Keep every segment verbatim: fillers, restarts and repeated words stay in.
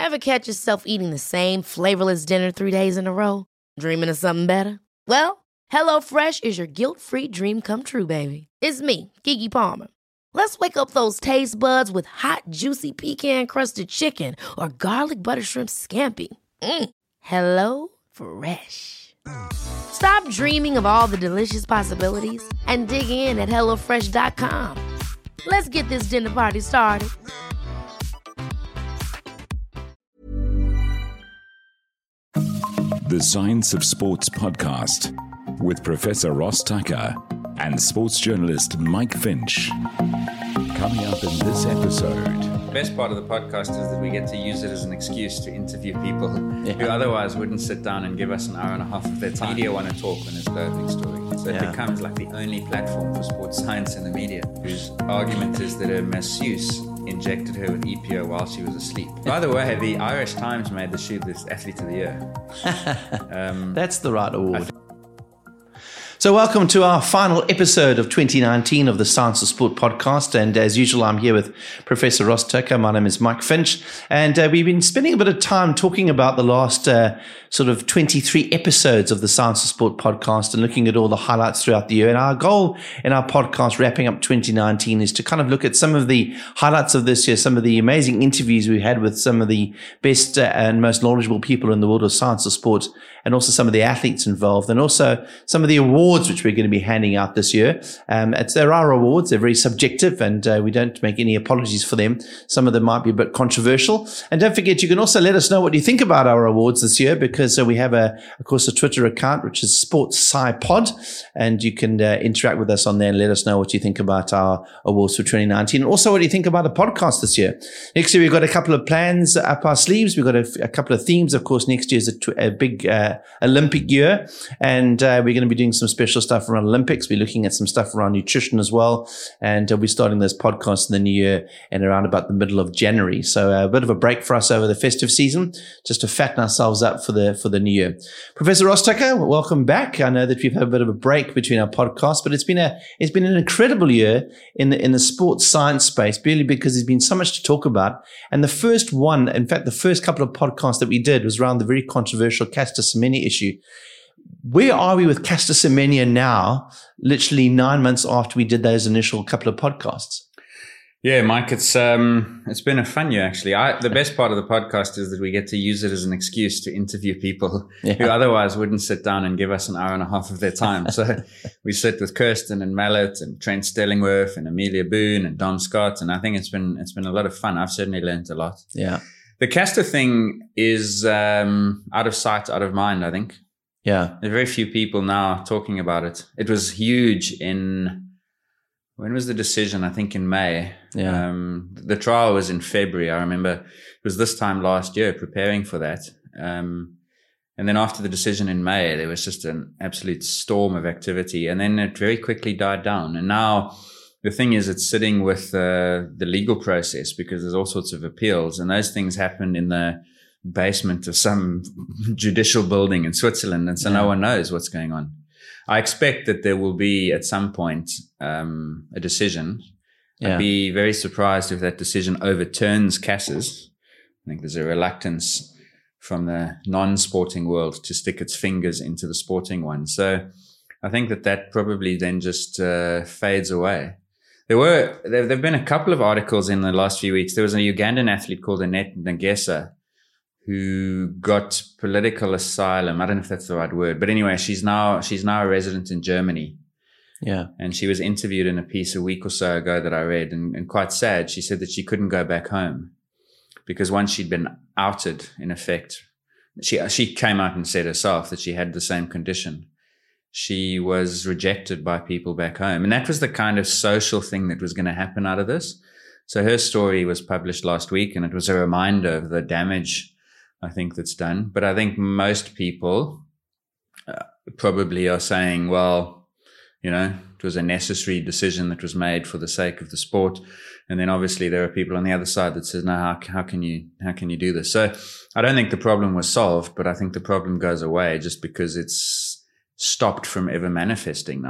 Ever catch yourself eating the same flavorless dinner three days in a row? Dreaming of something better? Well, HelloFresh is your guilt-free dream come true, baby. It's me, Keke Palmer. Let's wake up those taste buds with hot, juicy pecan-crusted chicken or garlic butter shrimp scampi. Mm. Hello Fresh. Stop dreaming of all the delicious possibilities and dig in at hello fresh dot com. Let's get this dinner party started. The Science of Sports podcast with Professor Ross Tucker and sports journalist Mike Finch. Coming up in this episode. The best part of the podcast is that we get to use it as an excuse to interview people yeah. who otherwise wouldn't sit down and give us an hour and a half of their time. Media want to talk when it's a perfect story. So yeah. it becomes like the only platform for sports science in the media, whose argument is that a masseuse injected her with E P O while she was asleep. By the way, the Irish Times made the shoot this Athlete of the Year. Um, That's the right award. So welcome to our final episode of twenty nineteen of the Science of Sport podcast. And as usual, I'm here with Professor Ross Tucker. My name is Mike Finch. And uh, we've been spending a bit of time talking about the last uh, sort of twenty-three episodes of the Science of Sport podcast and looking at all the highlights throughout the year. And our goal in our podcast, wrapping up twenty nineteen, is to kind of look at some of the highlights of this year, some of the amazing interviews we had with some of the best uh, and most knowledgeable people in the world of Science of Sport, and also some of the athletes involved, and also some of the awards which we're going to be handing out this year. Um, it's, there are awards, they're very subjective, and uh, we don't make any apologies for them. Some of them might be a bit controversial. And don't forget, you can also let us know what you think about our awards this year, because uh, we have, a, of course, a Twitter account, which is Sports Sci Pod, and you can uh, interact with us on there and let us know what you think about our awards for twenty nineteen, and also what you think about the podcast this year. Next year, we've got a couple of plans up our sleeves. We've got a, a couple of themes. Of course, next year is a, tw- a big uh, Olympic year, and uh, we're going to be doing some special stuff around Olympics. We're looking at some stuff around nutrition as well, and uh, we're starting this podcast in the new year and around about the middle of January. So uh, a bit of a break for us over the festive season, just to fatten ourselves up for the for the new year. Professor Ross Tucker, welcome back. I know that we've had a bit of a break between our podcasts, but it's been a it's been an incredible year in the in the sports science space, really, because there's been so much to talk about. And the first one, in fact, the first couple of podcasts that we did was around the very controversial Caster Semenya issue. Where are we with Caster Semenya now, literally nine months after we did those initial couple of podcasts? Yeah, Mike, it's um, it's been a fun year, actually. I, the best part of the podcast is that we get to use it as an excuse to interview people yeah. who otherwise wouldn't sit down and give us an hour and a half of their time. So we sit with Kirsten and Mallet and Trent Stellingworth and Amelia Boone and Dom Scott, and I think it's been it's been a lot of fun. I've certainly learned a lot. Yeah. The Caster thing is um, out of sight, out of mind, I think. Yeah. There are very few people now talking about it. It was huge in, when was the decision? I think in May. Yeah. Um, the trial was in February. I remember it was this time last year preparing for that. Um, and then after the decision in May, there was just an absolute storm of activity. And then it very quickly died down. And now the thing is, it's sitting with uh, the legal process, because there's all sorts of appeals. And those things happen in the basement of some judicial building in Switzerland, and so yeah. no one knows what's going on. I expect that there will be at some point um, a decision. Yeah. I'd be very surprised if that decision overturns Caster's. I think there's a reluctance from the non-sporting world to stick its fingers into the sporting one. So I think that that probably then just uh, fades away. There were there have been a couple of articles in the last few weeks. There was a Ugandan athlete called Annette Ngesa, who got political asylum. I don't know if that's the right word, but anyway, she's now she's now a resident in Germany. Yeah. And she was interviewed in a piece a week or so ago that I read, and, and quite sad. She said that she couldn't go back home because once she'd been outed, in effect, she she came out and said herself that she had the same condition. She was rejected by people back home. And that was the kind of social thing that was going to happen out of this. So her story was published last week, and it was a reminder of the damage, I think, that's done. But I think most people uh, probably are saying, well, you know, it was a necessary decision that was made for the sake of the sport. And then obviously there are people on the other side that says, no, how, how can you, how can you do this? So I don't think the problem was solved, but I think the problem goes away just because it's stopped from ever manifesting now.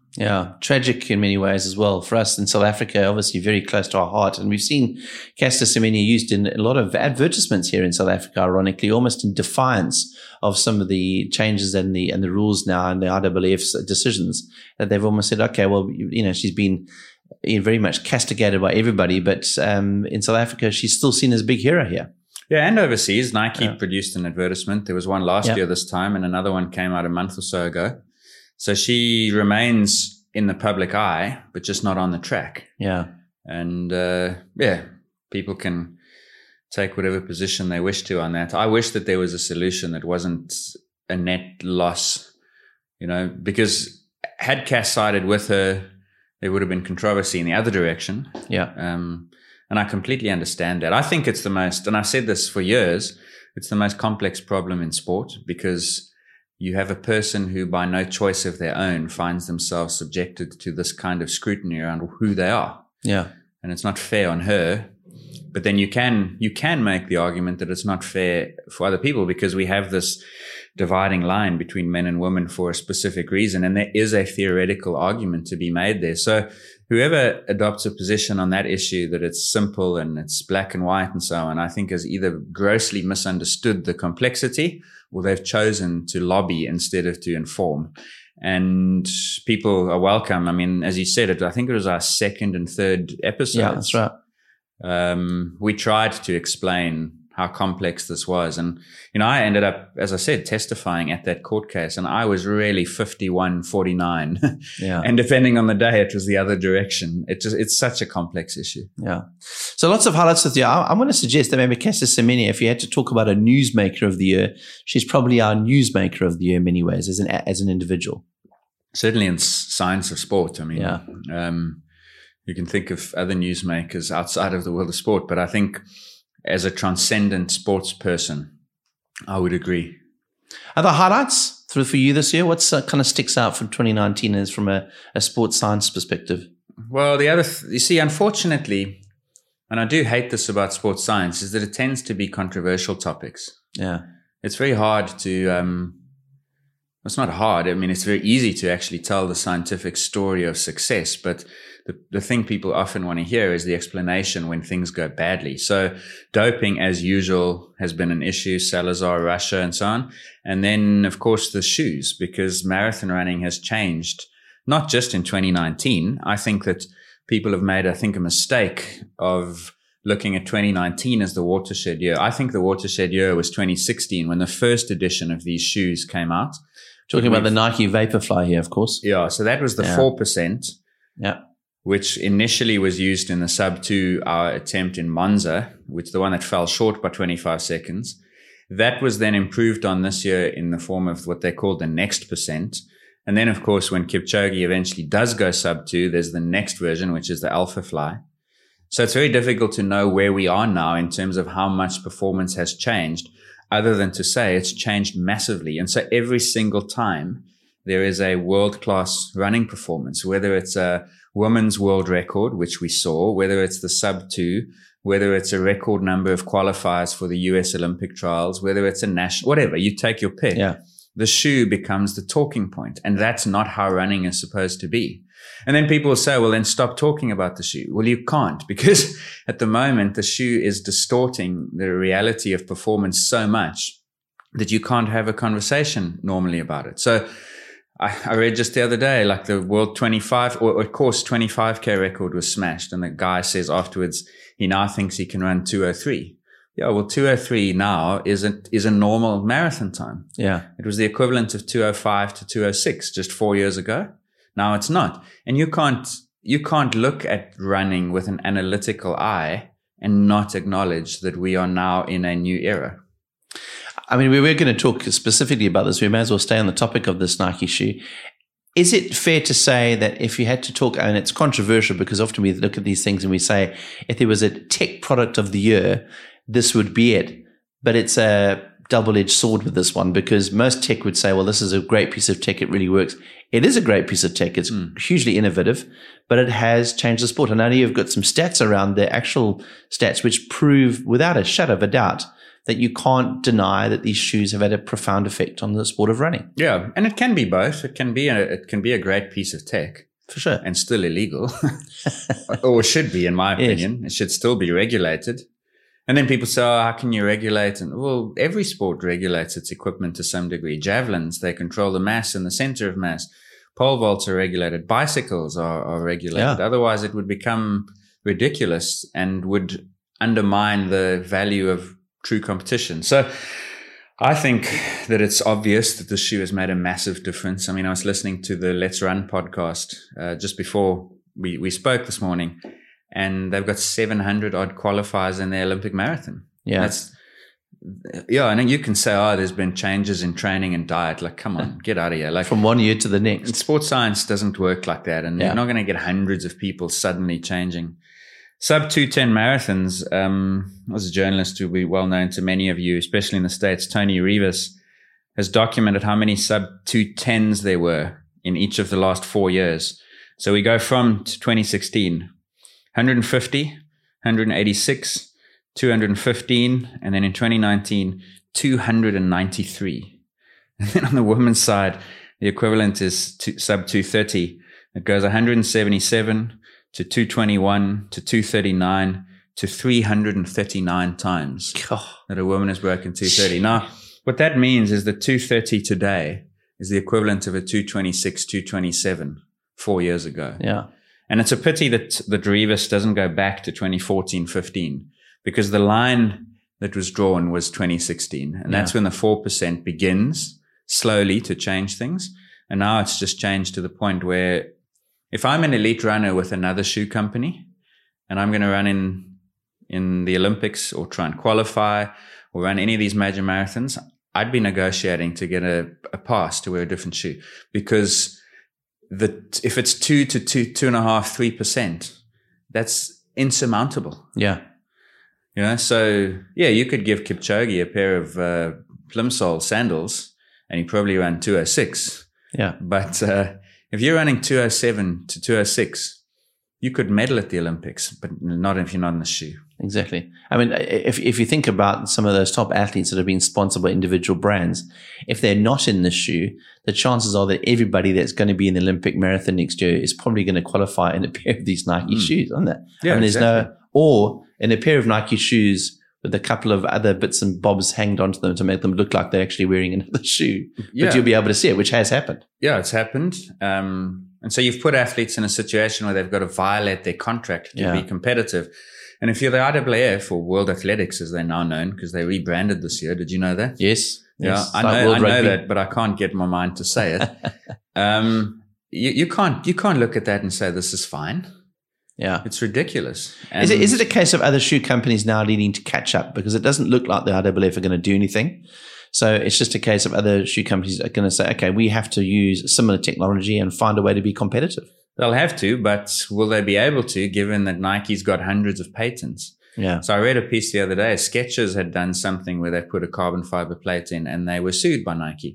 Yeah, tragic in many ways as well. For us in South Africa, obviously very close to our heart. And we've seen Caster Semenya used in a lot of advertisements here in South Africa, ironically, almost in defiance of some of the changes and the and the rules now and the I W F's decisions, that they've almost said, okay, well, you, you know, she's been very much castigated by everybody, but um, in South Africa, she's still seen as a big hero here. Yeah, and overseas, Nike yeah. produced an advertisement. There was one last yeah. year this time, and another one came out a month or so ago. So she remains in the public eye, but just not on the track. Yeah. And, uh, yeah, people can take whatever position they wish to on that. I wish that there was a solution that wasn't a net loss, you know, because had Cass sided with her, there would have been controversy in the other direction. Yeah. Um, and I completely understand that. I think it's the most, and I've said this for years, it's the most complex problem in sport, because you have a person who, by no choice of their own, finds themselves subjected to this kind of scrutiny around who they are. Yeah. And it's not fair on her. But then you can, you can make the argument that it's not fair for other people, because we have this dividing line between men and women for a specific reason. And there is a theoretical argument to be made there. So whoever adopts a position on that issue that it's simple and it's black and white and so on, I think has either grossly misunderstood the complexity, or they've chosen to lobby instead of to inform. And people are welcome. I mean, as you said, it, I think it was our second and third episodes. Yeah, that's right. Um, we tried to explain how complex this was. And, you know, I ended up, as I said, testifying at that court case, and I was really fifty-one forty-nine. Yeah. And depending on the day, it was the other direction. It just, it's such a complex issue. Yeah. So lots of highlights with you. I, I'm going to suggest that maybe Caster Semenya, if you had to talk about a newsmaker of the year, she's probably our newsmaker of the year in many ways as an, as an individual. Certainly in science of sport. I mean, yeah. um, you can think of other newsmakers outside of the world of sport, but I think as a transcendent sports person, I would agree. Other highlights through for you this year? What's uh, kind of sticks out from twenty nineteen as from a, a sports science perspective? Well, the other, th- you see, unfortunately, and I do hate this about sports science, is that it tends to be controversial topics. Yeah. It's very hard to, um, it's not hard. I mean, it's very easy to actually tell the scientific story of success, but The, the thing people often want to hear is the explanation when things go badly. So doping, as usual, has been an issue, Salazar, Russia, and so on. And then, of course, the shoes, because marathon running has changed, not just in twenty nineteen. I think that people have made, I think, a mistake of looking at twenty nineteen as the watershed year. I think the watershed year was twenty sixteen, when the first edition of these shoes came out. Talking about the Nike Vaporfly here, of course. Yeah, so that was the yeah. four percent. Yeah. Which initially was used in the sub two hour attempt in Monza, which the one that fell short by twenty-five seconds. That was then improved on this year in the form of what they call the next percent. And then, of course, when Kipchoge eventually does go sub two, there's the next version, which is the Alpha Fly. So it's very difficult to know where we are now in terms of how much performance has changed, other than to say it's changed massively. And so every single time there is a world-class running performance, whether it's a women's world record, which we saw, whether it's the sub two, whether it's a record number of qualifiers for the U S Olympic trials, whether it's a national, whatever, you take your pick. Yeah. The shoe becomes the talking point, and that's not how running is supposed to be. And then people will say, well, then stop talking about the shoe. Well, you can't, because at the moment, the shoe is distorting the reality of performance so much that you can't have a conversation normally about it. So I, I read just the other day, like the world twenty-five, or of course, twenty-five K record was smashed. And the guy says afterwards, he now thinks he can run two oh three. Yeah, well, two oh three now is a, is a normal marathon time. Yeah. It was the equivalent of two oh five to two oh six just four years ago. Now it's not. And you can't, you can't look at running with an analytical eye and not acknowledge that we are now in a new era. I mean, we were going to talk specifically about this. We may as well stay on the topic of this Nike shoe. Is it fair to say that if you had to talk, and it's controversial because often we look at these things and we say, if there was a tech product of the year, this would be it. But it's a double-edged sword with this one, because most tech would say, well, this is a great piece of tech. It really works. It is a great piece of tech. It's mm. hugely innovative, but it has changed the sport. And I know you've got some stats around the actual stats, which prove without a shadow of a doubt that you can't deny that these shoes have had a profound effect on the sport of running. Yeah, and it can be both. It can be a, it can be a great piece of tech. For sure. And still illegal. Or should be, in my opinion. Yes. It should still be regulated. And then people say, oh, how can you regulate? And well, every sport regulates its equipment to some degree. Javelins, they control the mass and the center of mass. Pole vaults are regulated. Bicycles are, are regulated. Yeah. Otherwise, it would become ridiculous and would undermine the value of true competition. So I think that it's obvious that this shoe has made a massive difference. I mean, I was listening to the Let's Run podcast uh, just before we, we spoke this morning, and they've got seven hundred odd qualifiers in their Olympic marathon. Yeah. That's, yeah, and you can say, oh, there's been changes in training and diet. Like, come on, get out of here. Like, from one year to the next. Sports science doesn't work like that, and yeah. you're not going to get hundreds of people suddenly changing. Sub two ten marathons, um, as a journalist who will be well known to many of you, especially in the States, Tony Rivas, has documented how many sub two tens there were in each of the last four years. So we go from twenty sixteen, one hundred fifty, one hundred eighty-six, two hundred fifteen, and then in twenty nineteen, two hundred ninety-three. And then on the women's side, the equivalent is two, sub two thirty. It goes one hundred seventy-seven to two twenty-one, to two thirty-nine, to three hundred thirty-nine times oh. that a woman has broken two thirty. Now, what that means is that two thirty today is the equivalent of a two twenty-six, two twenty-seven four years ago. Yeah. And it's a pity that the Rivas doesn't go back to twenty fourteen, fifteen, because the line that was drawn was twenty sixteen. And yeah. that's when the four percent begins slowly to change things. And now it's just changed to the point where if I'm an elite runner with another shoe company and I'm going to run in, in the Olympics or try and qualify or run any of these major marathons, I'd be negotiating to get a, a pass to wear a different shoe, because the, if it's two to two, two and a half, three percent, that's insurmountable. Yeah. You know, so yeah, you could give Kipchoge a pair of, uh, plimsoll sandals and he probably ran two oh six. Yeah. But, uh, if you're running two oh seven to two oh six, you could medal at the Olympics, but not if you're not in the shoe. Exactly. I mean, if if you think about some of those top athletes that have been sponsored by individual brands, if they're not in the shoe, the chances are that everybody that's going to be in the Olympic marathon next year is probably going to qualify in a pair of these Nike mm. shoes, aren't they? Yeah, I mean, there's exactly. no, or in a pair of Nike shoes with a couple of other bits and bobs hanged onto them to make them look like they're actually wearing another shoe. Yeah. But you'll be able to see it, which has happened. Yeah, it's happened. Um, and so you've put athletes in a situation where they've got to violate their contract to yeah. be competitive. And if you're the I A A F, or World Athletics as they're now known, because they rebranded this year, did you know that? Yes. Yeah, yes. I know, I know that, but I can't get my mind to say it. um, you, you can't, you can't look at that and say this is fine. Yeah. It's ridiculous. And is it, is it a case of other shoe companies now needing to catch up? Because it doesn't look like the I A A F are going to do anything. So it's just a case of other shoe companies are going to say, okay, we have to use similar technology and find a way to be competitive. They'll have to, but will they be able to, given that Nike's got hundreds of patents? Yeah. So I read a piece the other day. Skechers had done something where they put a carbon fiber plate in and they were sued by Nike.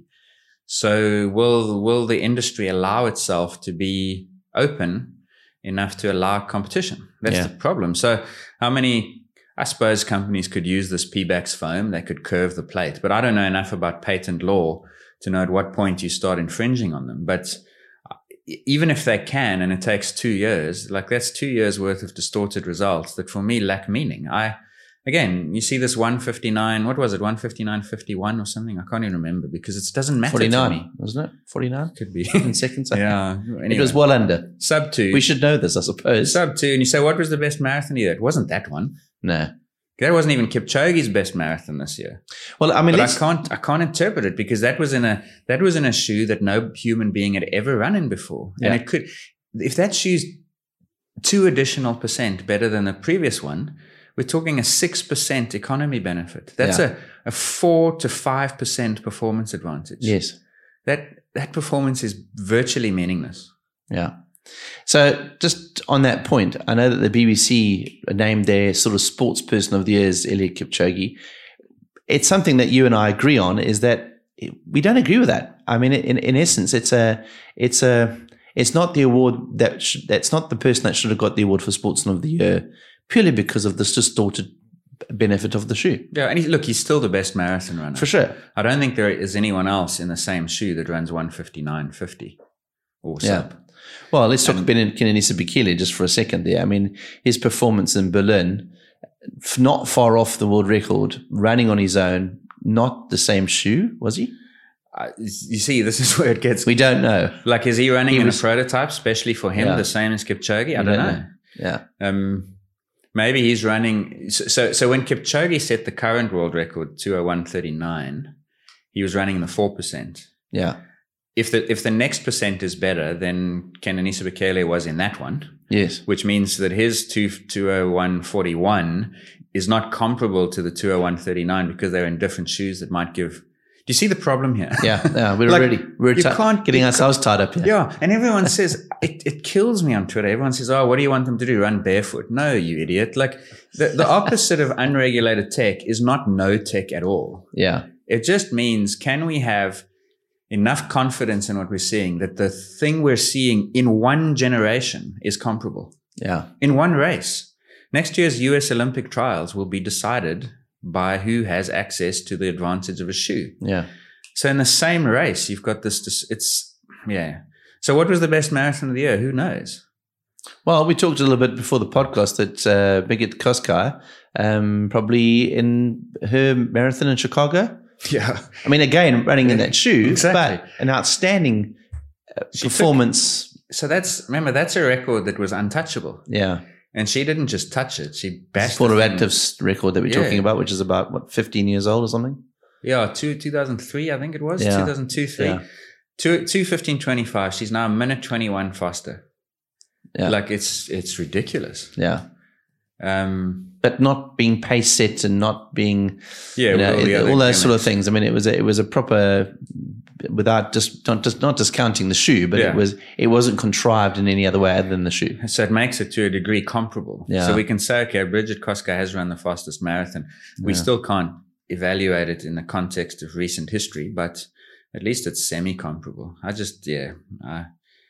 So will, will the industry allow itself to be open enough to allow competition? That's yeah. the problem. So how many, I suppose companies could use this Pebax foam. They could curve the plate, but I don't know enough about patent law to know at what point you start infringing on them. But even if they can, and it takes two years, like that's two years worth of distorted results that for me lack meaning. I, again, you see this one fifty-nine, what was it? one fifty-nine fifty-one or something? I can't even remember because it doesn't matter forty-nine, to me. Wasn't it? forty-nine? Could be. In seconds. Yeah. Anyway. It was well under. Sub two. We should know this, I suppose. Sub two. And you say, what was the best marathon year? It wasn't that one. No. That wasn't even Kipchoge's best marathon this year. Well, I mean, but I can't, I can't interpret it because that was in a, that was in a shoe that no human being had ever run in before. Yeah. And it could, if that shoe's two additional percent better than the previous one, we're talking a six percent economy benefit. That's yeah. a, a four to five percent performance advantage. Yes. That, that performance is virtually meaningless. Yeah. So just on that point, I know that the B B C named their sort of sports person of the year as Eliud Kipchoge. It's something that you and I agree on, is that we don't agree with that. I mean, in, in essence, it's a, it's a, it's not the award that, sh- that's not the person that should have got the award for sportsman of the year purely because of this distorted benefit of the shoe. Yeah, and he, look, he's still the best marathon runner. For sure. I don't think there is anyone else in the same shoe that runs one fifty-nine fifty or yeah. sub. Well, let's talk about Kenenisa Bekele just for a second there. I mean, his performance in Berlin, not far off the world record, running on his own, not the same shoe, was he? Uh, you see, this is where it gets... We don't know. Like, is he running he in was, a prototype, especially for him, yeah. the same as Kipchoge? I don't, don't know. know. Yeah. Um, maybe he's running... So, so when Kipchoge set the current world record, two oh one thirty-nine, he was running in the four percent. Yeah. If the if the next percent is better, then Kenenisa Bekele was in that one. Yes. Which means that his two oh one forty-one is not comparable to the two oh one thirty-nine because they're in different shoes that might give... Do you see the problem here? Yeah, yeah we're like, already we're you t- can't, getting you ourselves tied up here. Yeah, and everyone says, it, it kills me on Twitter. Everyone says, oh, what do you want them to do? Run barefoot? No, you idiot. Like, the, the opposite of unregulated tech is not no tech at all. Yeah. It just means, can we have enough confidence in what we're seeing that the thing we're seeing in one generation is comparable? Yeah. In one race. Next year's U S Olympic trials will be decided by who has access to the advantage of a shoe. Yeah. So in the same race, you've got this, this it's, yeah. So what was the best marathon of the year? Who knows? Well, we talked a little bit before the podcast that uh, Birgit Kosgei, um, probably in her marathon in Chicago. Yeah. I mean, again, running in that shoe, exactly. but an outstanding uh, performance. Took, so that's, remember, that's a record that was untouchable. Yeah. And she didn't just touch it. She bashed Sport it. of Active's record that we're yeah. talking about, which is about, what, fifteen years old or something? Yeah, two, two thousand three, I think it was. Yeah. two thousand two, three. Yeah. Two, two fifteen twenty-five. She's now a minute twenty-one faster. Yeah. Like, it's it's ridiculous. Yeah. Um, but not being pace set and not being, yeah, you know, all, it, all those sort of things. I mean, it was a, it was a proper, without just not just not discounting the shoe, but yeah. it was it wasn't contrived in any other way other than the shoe. So it makes it to a degree comparable. Yeah. So we can say, okay, Birgit Kosgei has run the fastest marathon. We Yeah. still can't evaluate it in the context of recent history, but at least it's semi-comparable. I just, yeah, I,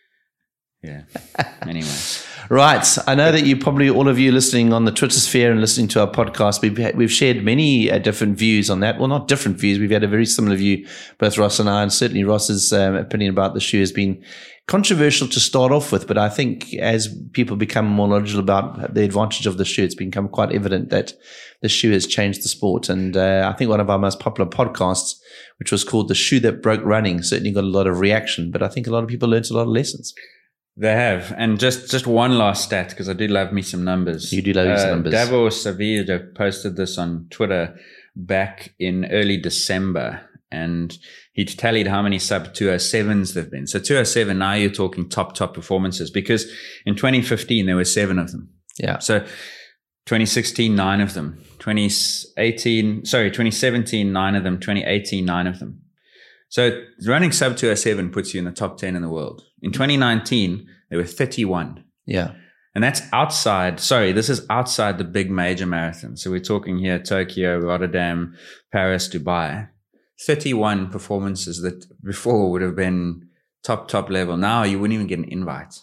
yeah. Anyway. Right. I know that you probably, all of you listening on the Twitter sphere and listening to our podcast, we've had, we've shared many uh, different views on that. Well, not different views. We've had a very similar view, both Ross and I, and certainly Ross's um, opinion about the shoe has been controversial to start off with. But I think as people become more knowledgeable about the advantage of the shoe, it's become quite evident that the shoe has changed the sport. And uh, I think one of our most popular podcasts, which was called The Shoe That Broke Running, certainly got a lot of reaction. But I think a lot of people learned a lot of lessons. They have. And just, just one last stat, because I do love me some numbers. You do love me uh, some numbers. Davor Savija posted this on Twitter back in early December, and he tallied how many sub two oh sevens there've been. So two oh seven, now you're talking top, top performances, because in twenty fifteen, there were seven of them. Yeah. So twenty sixteen, nine of them. twenty eighteen, sorry, twenty seventeen, nine of them. twenty eighteen, nine of them. So running sub two oh seven puts you in the top ten in the world. In twenty nineteen, there were thirty-one. Yeah. And that's outside, sorry, this is outside the big major marathons. So we're talking here Tokyo, Rotterdam, Paris, Dubai. thirty-one performances that before would have been top, top level. Now you wouldn't even get an invite.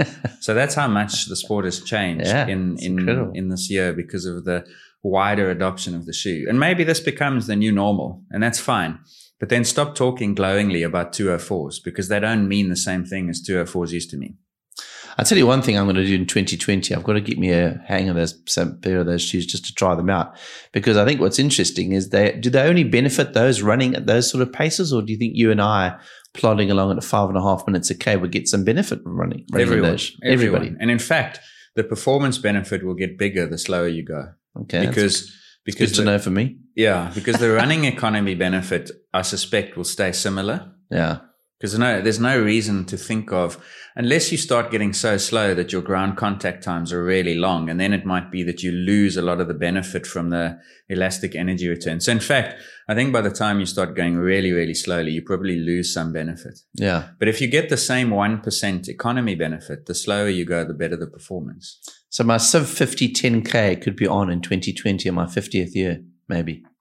So that's how much the sport has changed yeah, in, in, incredible. in this year because of the wider adoption of the shoe. And maybe this becomes the new normal, and that's fine. But then stop talking glowingly about two oh fours because they don't mean the same thing as two oh fours used to mean. I'll tell you one thing I'm going to do in twenty twenty. I've got to get me a hang of those, some pair of those shoes just to try them out. Because I think what's interesting is they, do they only benefit those running at those sort of paces? Or do you think you and I plodding along at five and a half minutes a K would get some benefit from running? running Everyone, those? everyone. Everybody. And in fact, the performance benefit will get bigger the slower you go. Okay. Because, because good to the, know for me. Yeah, because the running economy benefit, I suspect, will stay similar. Yeah. Because no, there's no reason to think of, unless you start getting so slow that your ground contact times are really long, and then it might be that you lose a lot of the benefit from the elastic energy return. So in fact, I think by the time you start going really, really slowly, you probably lose some benefit. Yeah. But if you get the same one percent economy benefit, the slower you go, the better the performance. So my sub fifty ten K could be on in twenty twenty on my fiftieth year, maybe.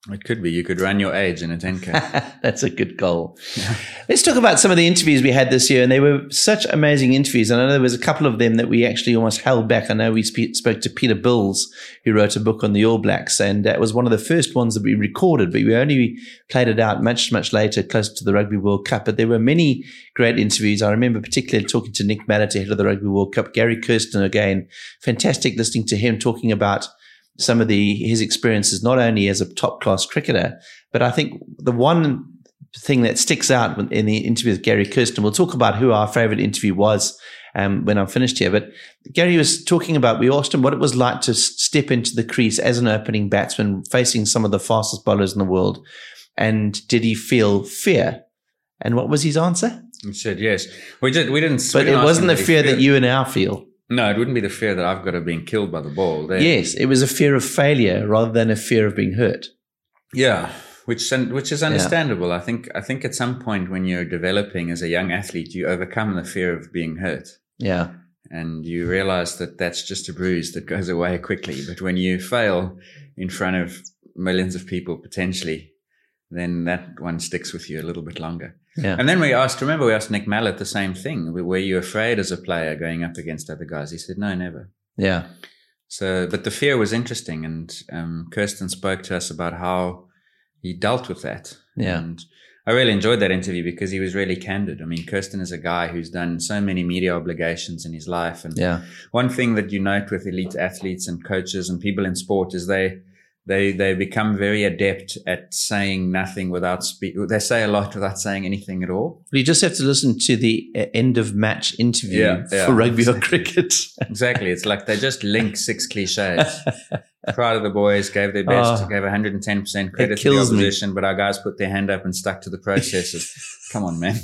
It could be. You could run your age in a ten K. That's a good goal. Yeah. Let's talk about some of the interviews we had this year, and they were such amazing interviews. And I know there was a couple of them that we actually almost held back. I know we sp- spoke to Peter Bills, who wrote a book on the All Blacks, and that was one of the first ones that we recorded, but we only played it out much, much later, close to the Rugby World Cup. But there were many great interviews. I remember particularly talking to Nick Mallett, head of the Rugby World Cup, Gary Kirsten again. Fantastic listening to him talking about some of the his experiences, not only as a top-class cricketer, but I think the one thing that sticks out in the interview with Gary Kirsten, we'll talk about who our favorite interview was um, when I'm finished here, but Gary was talking about, we asked him what it was like to step into the crease as an opening batsman facing some of the fastest bowlers in the world, and did he feel fear? And what was his answer? He said yes. We, did, we didn't. But we didn't it wasn't the fear feel. that you and I feel. No, it wouldn't be the fear that I've got of being killed by the ball. They, yes, it was a fear of failure rather than a fear of being hurt. Yeah, which which is understandable. Yeah. I think I think at some point when you're developing as a young athlete, you overcome the fear of being hurt. Yeah. And you realize that that's just a bruise that goes away quickly. But when you fail in front of millions of people potentially, then that one sticks with you a little bit longer. Yeah. And then we asked, remember we asked Nick Mallett the same thing. Were you afraid as a player going up against other guys? He said, no, never. Yeah. So, but the fear was interesting. And um, Kirsten spoke to us about how he dealt with that. Yeah. And I really enjoyed that interview because he was really candid. I mean, Kirsten is a guy who's done so many media obligations in his life. And yeah. one thing that you note with elite athletes and coaches and people in sport is they, They they become very adept at saying nothing without speak. They say a lot without saying anything at all. You just have to listen to the end of match interview yeah, yeah, for rugby exactly. or cricket. Exactly. It's like they just link six cliches. Proud of the boys, gave their best, oh, gave one hundred ten percent credit to the opposition, me. But our guys put their hand up and stuck to the processes. Come on, man.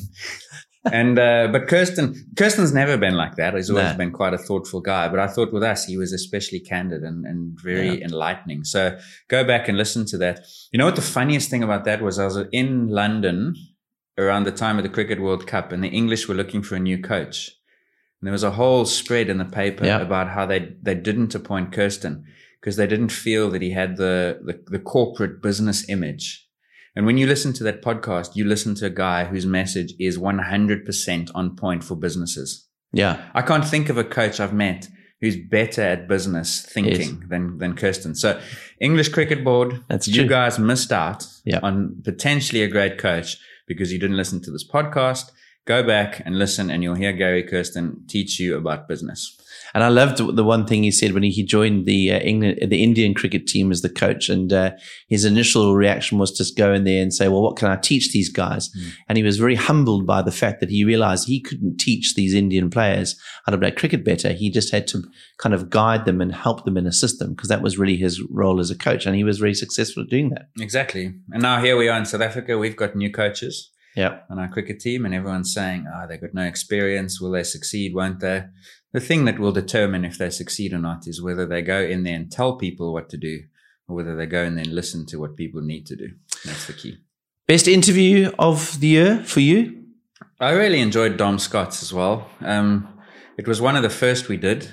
And, uh, but Kirsten, Kirsten's never been like that. He's always no. been quite a thoughtful guy, but I thought with us, he was especially candid and, and very yeah. enlightening. So go back and listen to that. You know what the funniest thing about that was? I was in London around the time of the Cricket World Cup, and the English were looking for a new coach. And there was a whole spread in the paper yeah. about how they, they didn't appoint Kirsten because they didn't feel that he had the, the, the corporate business image. And when you listen to that podcast, you listen to a guy whose message is one hundred percent on point for businesses. Yeah. I can't think of a coach I've met who's better at business thinking yes. than, than Kirsten. So English Cricket Board, That's you true. guys missed out yeah. on potentially a great coach because you didn't listen to this podcast. Go back and listen and you'll hear Gary Kirsten teach you about business. And I loved the one thing he said when he joined the uh, England, the Indian cricket team as the coach. And uh, his initial reaction was to go in there and say, well, what can I teach these guys? Mm. And he was very humbled by the fact that he realized he couldn't teach these Indian players how to play cricket better. He just had to kind of guide them and help them in a system because that was really his role as a coach. And he was very successful at doing that. Exactly. And now here we are in South Africa. We've got new coaches. Yeah. On our cricket team, and everyone's saying, oh, they've got no experience. Will they succeed? Won't they? The thing that will determine if they succeed or not is whether they go in there and tell people what to do or whether they go in there and listen to what people need to do. That's the key. Best interview of the year for you? I really enjoyed Dom Scott's as well. Um, it was one of the first we did.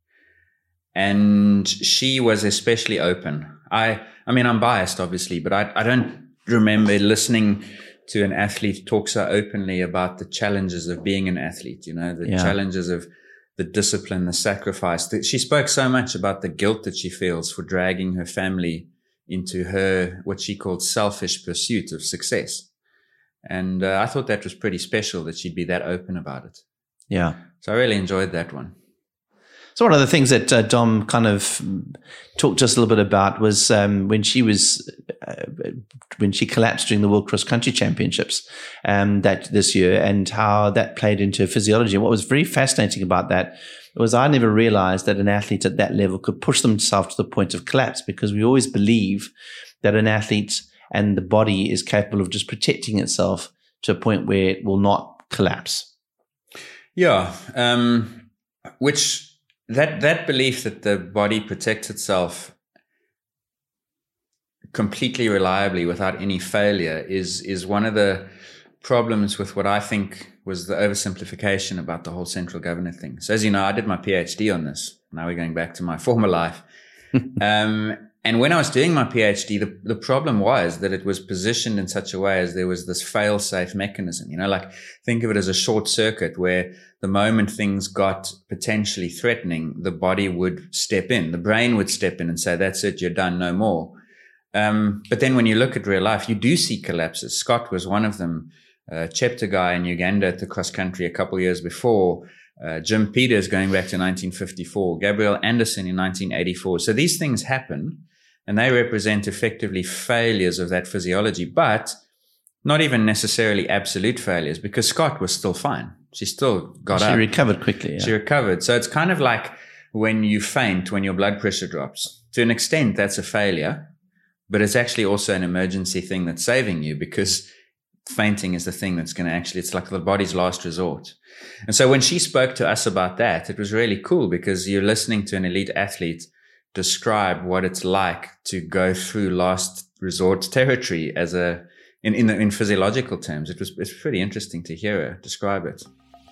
And she was especially open. I, I mean, I'm biased, obviously, but I, I don't remember listening to an athlete talk so openly about the challenges of being an athlete, you know, the yeah. challenges of the discipline, the sacrifice. She spoke so much about the guilt that she feels for dragging her family into her, what she called selfish pursuit of success. And uh, I thought that was pretty special that she'd be that open about it. Yeah. So I really enjoyed that one. So one of the things that uh, Dom kind of talked to us a little bit about was um, when she was uh, when she collapsed during the World Cross Country Championships um, that this year, and how that played into her physiology. And what was very fascinating about that was I never realized that an athlete at that level could push themselves to the point of collapse, because we always believe that an athlete and the body is capable of just protecting itself to a point where it will not collapse. Yeah, um, which. That that belief that the body protects itself completely reliably without any failure is is one of the problems with what I think was the oversimplification about the whole central governor thing. So as you know, I did my PhD on this. Now we're going back to my former life. um, And when I was doing my PhD, the, the problem was that it was positioned in such a way as there was this fail-safe mechanism, you know, like think of it as a short circuit where the moment things got potentially threatening, the body would step in, the brain would step in and say, that's it, you're done, no more. Um, but then when you look at real life, you do see collapses. Scott was one of them. Uh, Cheptegei in Uganda at the cross country a couple of years before. Uh, Jim Peters going back to nineteen fifty-four. Gabriel Anderson in nineteen eighty-four. So these things happen and they represent effectively failures of that physiology, but not even necessarily absolute failures because Scott was still fine. She still got she up. She recovered quickly. Yeah. She recovered. So it's kind of like when you faint, when your blood pressure drops. To an extent, that's a failure. But it's actually also an emergency thing that's saving you because fainting is the thing that's going to actually, it's like the body's last resort. And so when she spoke to us about that, it was really cool because you're listening to an elite athlete describe what it's like to go through last resort territory as a, in, in, the, in physiological terms. It was, it's pretty interesting to hear her describe it.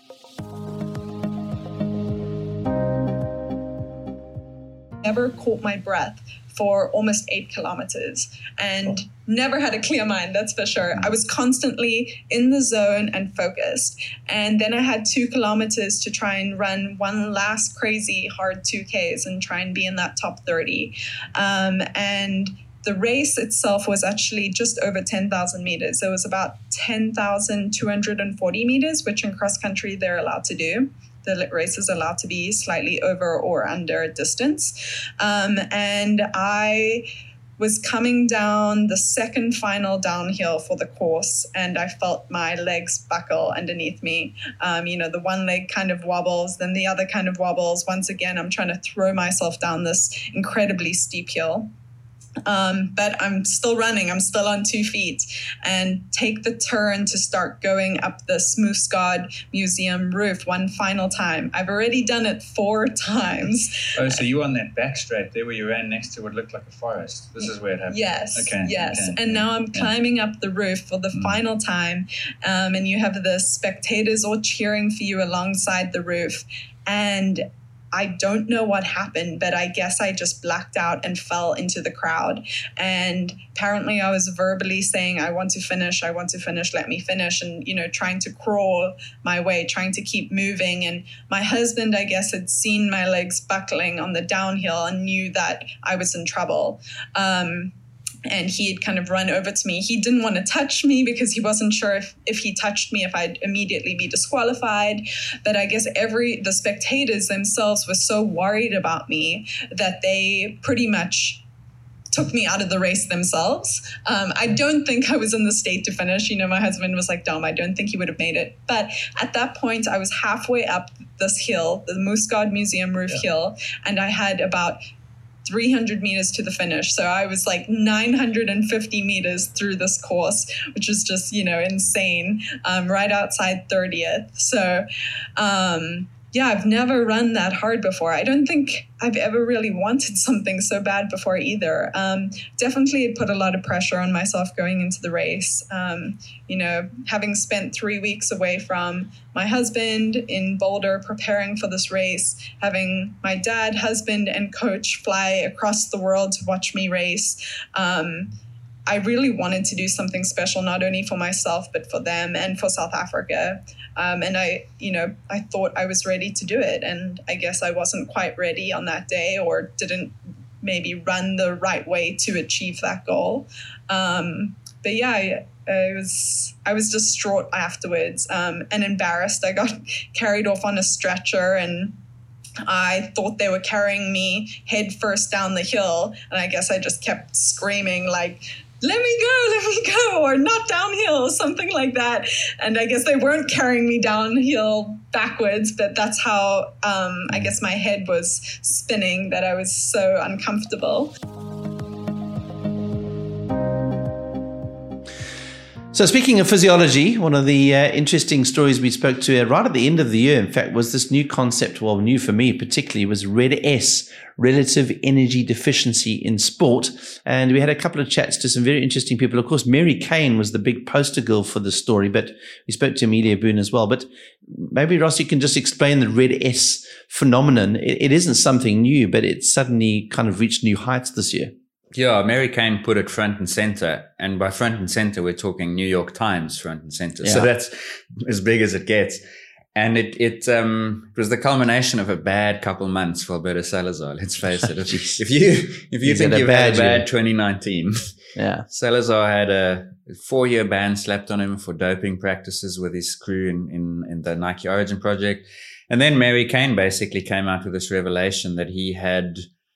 Never caught my breath for almost eight kilometers and never had a clear mind, that's for sure. I was constantly in the zone and focused. And then I had two kilometers to try and run one last crazy hard two Ks and try and be in that top thirty. Um, and the race itself was actually just over ten thousand meters. It was about ten thousand two hundred forty meters, which in cross country they're allowed to do. The race is allowed to be slightly over or under distance. Um, and I was coming down the second final downhill for the course, and I felt my legs buckle underneath me. Um, you know, the one leg kind of wobbles, then the other kind of wobbles. Once again, I'm trying to throw myself down this incredibly steep hill. Um, but I'm still running. I'm still on two feet and take the turn to start going up the Smoosgard Museum roof one final time. I've already done it four times. Oh, so you were on that back straight there where you ran next to what looked like a forest. This is where it happened. Yes. Okay. Yes. Okay. And now I'm yeah. climbing up the roof for the mm. final time. Um, and you have the spectators all cheering for you alongside the roof. And I don't know what happened, but I guess I just blacked out and fell into the crowd. And apparently I was verbally saying, I want to finish, I want to finish, let me finish. And, you know, trying to crawl my way, trying to keep moving. And my husband, I guess, had seen my legs buckling on the downhill and knew that I was in trouble. Um, And he had kind of run over to me. He didn't want to touch me because he wasn't sure if, if he touched me, if I'd immediately be disqualified. But I guess every the spectators themselves were so worried about me that they pretty much took me out of the race themselves. Um, I don't think I was in the state to finish. You know, my husband was like, Dom, I don't think he would have made it. But at that point, I was halfway up this hill, the Smoosgard Museum roof yeah. hill, and I had about three hundred meters to the finish. So I was like nine hundred fifty meters through this course, which was just, you know, insane, um, right outside thirtieth. So, um, yeah, I've never run that hard before. I don't think I've ever really wanted something so bad before either. Um, definitely it put a lot of pressure on myself going into the race. Um, you know, having spent three weeks away from my husband in Boulder preparing for this race, having my dad, husband, and coach fly across the world to watch me race, um, I really wanted to do something special, not only for myself, but for them and for South Africa. Um, and I, you know, I thought I was ready to do it. And I guess I wasn't quite ready on that day or didn't maybe run the right way to achieve that goal. Um, but yeah, I, I was I was distraught afterwards um, and embarrassed. I got carried off on a stretcher and I thought they were carrying me head first down the hill. And I guess I just kept screaming like, let me go, let me go, or not downhill, something like that. And I guess they weren't carrying me downhill backwards, but that's how um, I guess my head was spinning, that I was so uncomfortable. So speaking of physiology, one of the uh, interesting stories we spoke to right at the end of the year, in fact, was this new concept, well, new for me particularly, was R E D S, Relative Energy Deficiency in Sport. And we had a couple of chats to some very interesting people. Of course, Mary Kane was the big poster girl for the story, but we spoke to Amelia Boone as well. But maybe, Ross, you can just explain the R E D S phenomenon. It, it isn't something new, but it's suddenly kind of reached new heights this year. Yeah, Mary Cain put it front and center. And by front and center, we're talking New York Times front and center. Yeah. So that's as big as it gets. And it it um it was the culmination of a bad couple months for Alberto Salazar. Let's face it. If, if you if you He's think you've had a bad twenty nineteen, yeah, Salazar had a four year ban slapped on him for doping practices with his crew in in, in the Nike Origin project, and then Mary Cain basically came out with this revelation that he had.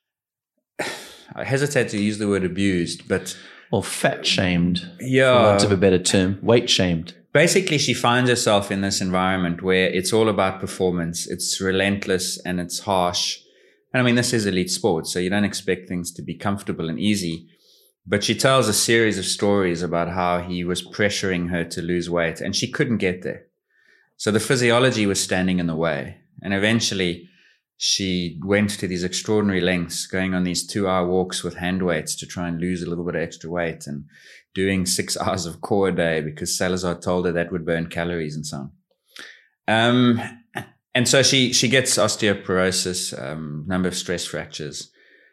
I hesitate to use the word abused, but or fat shamed, yeah, for want of a better term, weight shamed. Basically, she finds herself in this environment where it's all about performance. It's relentless and it's harsh. And I mean, this is elite sports, so you don't expect things to be comfortable and easy. But she tells a series of stories about how he was pressuring her to lose weight and she couldn't get there. So the physiology was standing in the way. And eventually she went to these extraordinary lengths, going on these two hour walks with hand weights to try and lose a little bit of extra weight, and doing six hours of core a day because Salazar told her that would burn calories and so on. Um, and so she, she gets osteoporosis, um, number of stress fractures.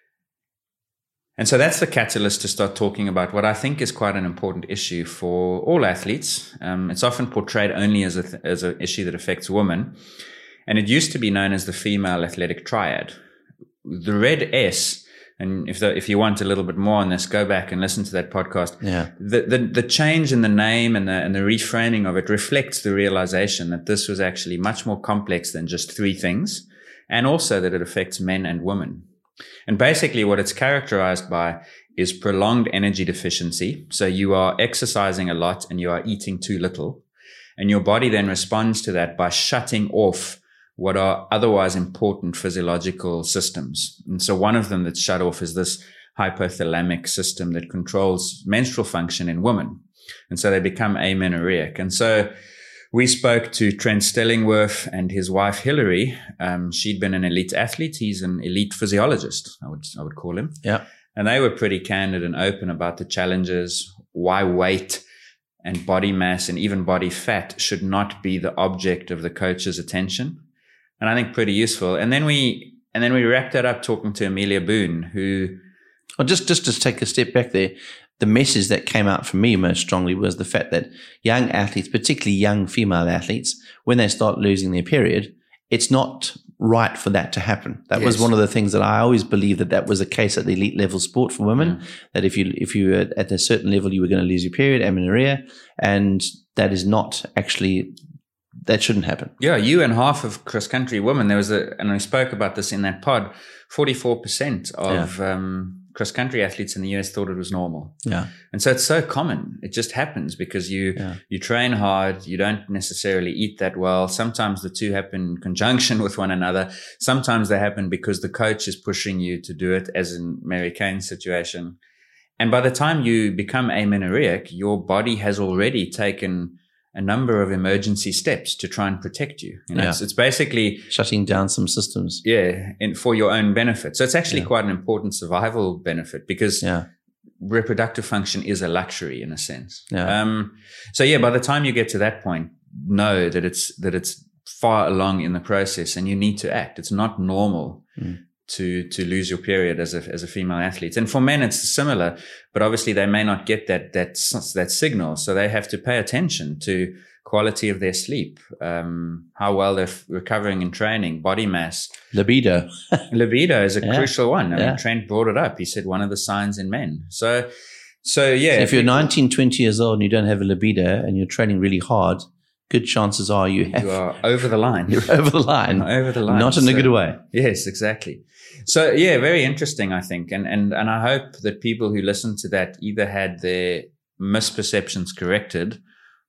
And so that's the catalyst to start talking about what I think is quite an important issue for all athletes. Um, it's often portrayed only as a, th- as an issue that affects women. And it used to be known as the female athletic triad. The red S, and if the, if you want a little bit more on this, go back and listen to that podcast. Yeah. The, the the change in the name and the and the reframing of it reflects the realization that this was actually much more complex than just three things, and also that it affects men and women. And basically what it's characterized by is prolonged energy deficiency. So you are exercising a lot and you are eating too little, and your body then responds to that by shutting off what are otherwise important physiological systems. And so one of them that's shut off is this hypothalamic system that controls menstrual function in women. And so they become amenorrheic. And so we spoke to Trent Stellingwerff and his wife, Hillary. Um, she'd been an elite athlete. He's an elite physiologist, I would, I would call him. Yeah. And they were pretty candid and open about the challenges, why weight and body mass and even body fat should not be the object of the coach's attention. And I think pretty useful. And then we, and then we wrapped that up talking to Amelia Boone, who, well, just, just to take a step back there, the message that came out for me most strongly was the fact that young athletes, particularly young female athletes, when they start losing their period, it's not right for that to happen. That yes. was one of the things that I always believed that that was the case at the elite level sport for women, mm. that if you, if you were at a certain level, you were going to lose your period, amenorrhea, and that is not actually, that shouldn't happen. Yeah, you and half of cross country women, there was a, and I spoke about this in that pod, forty-four percent of yeah. um, cross country athletes in the U S thought it was normal. Yeah. And so it's so common. It just happens because you, yeah. you train hard. You don't necessarily eat that well. Sometimes the two happen in conjunction with one another. Sometimes they happen because the coach is pushing you to do it, as in Mary Cain's situation. And by the time you become amenorrheic, your body has already taken a number of emergency steps to try and protect you. You know, yeah. it's, it's basically shutting down some systems. Yeah. And for your own benefit. So it's actually yeah. quite an important survival benefit because yeah. reproductive function is a luxury in a sense. Yeah. Um, so yeah, by the time you get to that point, know that it's, that it's far along in the process and you need to act. It's not normal. Mm. to to lose your period as a as a female athlete. And for men it's similar, but obviously they may not get that that that signal, so they have to pay attention to quality of their sleep, um how well they're recovering in training, body mass, libido. Libido is a yeah. crucial one. I yeah. mean, Trent brought it up. He said one of the signs in men. So so yeah, so if you're nineteen, twenty years old and you don't have a libido and you're training really hard, good chances are you have. You are over the line. You're over the line. over the line. Not in so, a good way. Yes, exactly. So yeah, very interesting, I think. And, and, and I hope that people who listen to that either had their misperceptions corrected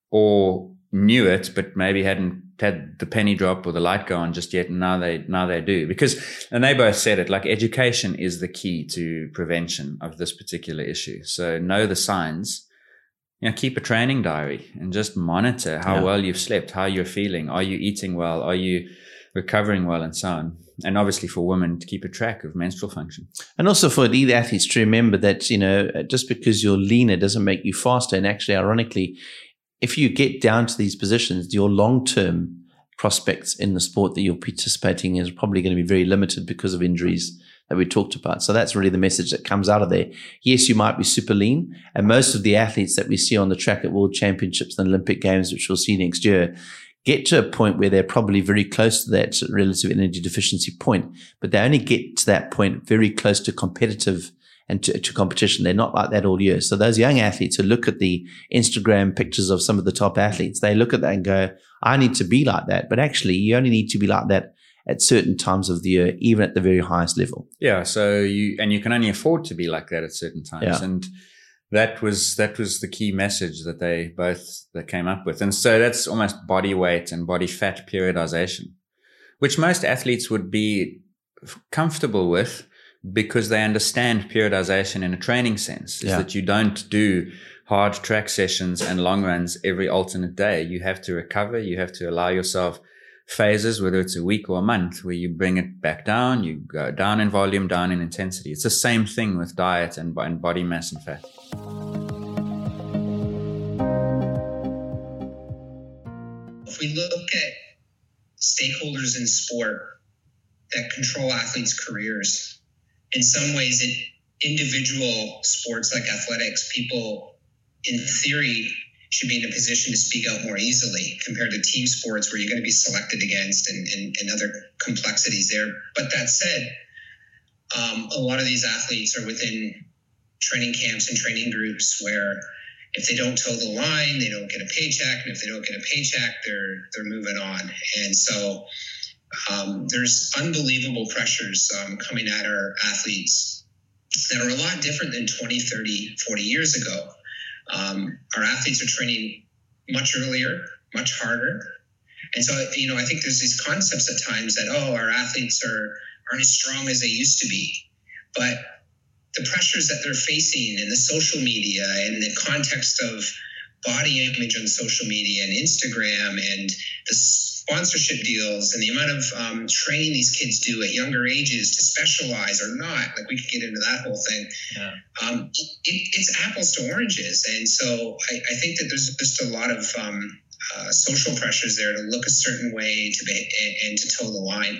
or knew it, but maybe hadn't had the penny drop or the light go on just yet. And now they, now they do, because, and they both said it, like education is the key to prevention of this particular issue. So know the signs. You know, keep a training diary and just monitor how yeah. well you've slept, how you're feeling. Are you eating well? Are you recovering well, and so on? And obviously for women to keep a track of menstrual function. And also for elite athletes to remember that, you know, just because you're leaner doesn't make you faster. And actually, ironically, if you get down to these positions, your long-term prospects in the sport that you're participating in is probably going to be very limited because of injuries that we talked about. So that's really the message that comes out of there. Yes, you might be super lean, and most of the athletes that we see on the track at World Championships and Olympic Games, which we'll see next year, get to a point where they're probably very close to that relative energy deficiency point, but they only get to that point very close to competitive and to, to competition. They're not like that all year. So those young athletes who look at the Instagram pictures of some of the top athletes, they look at that and go, I need to be like that. But actually, you only need to be like that at certain times of the year, even at the very highest level. Yeah. So you, and you can only afford to be like that at certain times. Yeah. And that was, that was the key message that they both that came up with. And so that's almost body weight and body fat periodization, which most athletes would be comfortable with, because they understand periodization in a training sense, is yeah. that you don't do hard track sessions and long runs every alternate day. You have to recover. You have to allow yourself phases, whether it's a week or a month, where you bring it back down, you go down in volume, down in intensity. It's the same thing with diet and, and body mass and fat. If we look at stakeholders in sport that control athletes' careers, in some ways, in individual sports like athletics, people in theory should be in a position to speak out more easily compared to team sports where you're going to be selected against and, and, and other complexities there. But that said, um, a lot of these athletes are within training camps and training groups where if they don't toe the line, they don't get a paycheck. And if they don't get a paycheck, they're they're moving on. And so Um, there's unbelievable pressures um, coming at our athletes that are a lot different than twenty, thirty, forty years ago. Um, our athletes are training much earlier, much harder. And so, you know, I think there's these concepts at times that, oh, our athletes are, aren't as strong as they used to be. But the pressures that they're facing in the social media and the context of body image on social media and Instagram and the sponsorship deals and the amount of um, training these kids do at younger ages to specialize or not, like we could get into that whole thing. Yeah. Um, it, it's apples to oranges. And so I, I think that there's just a lot of um, uh, social pressures there to look a certain way to be, and, and to toe the line.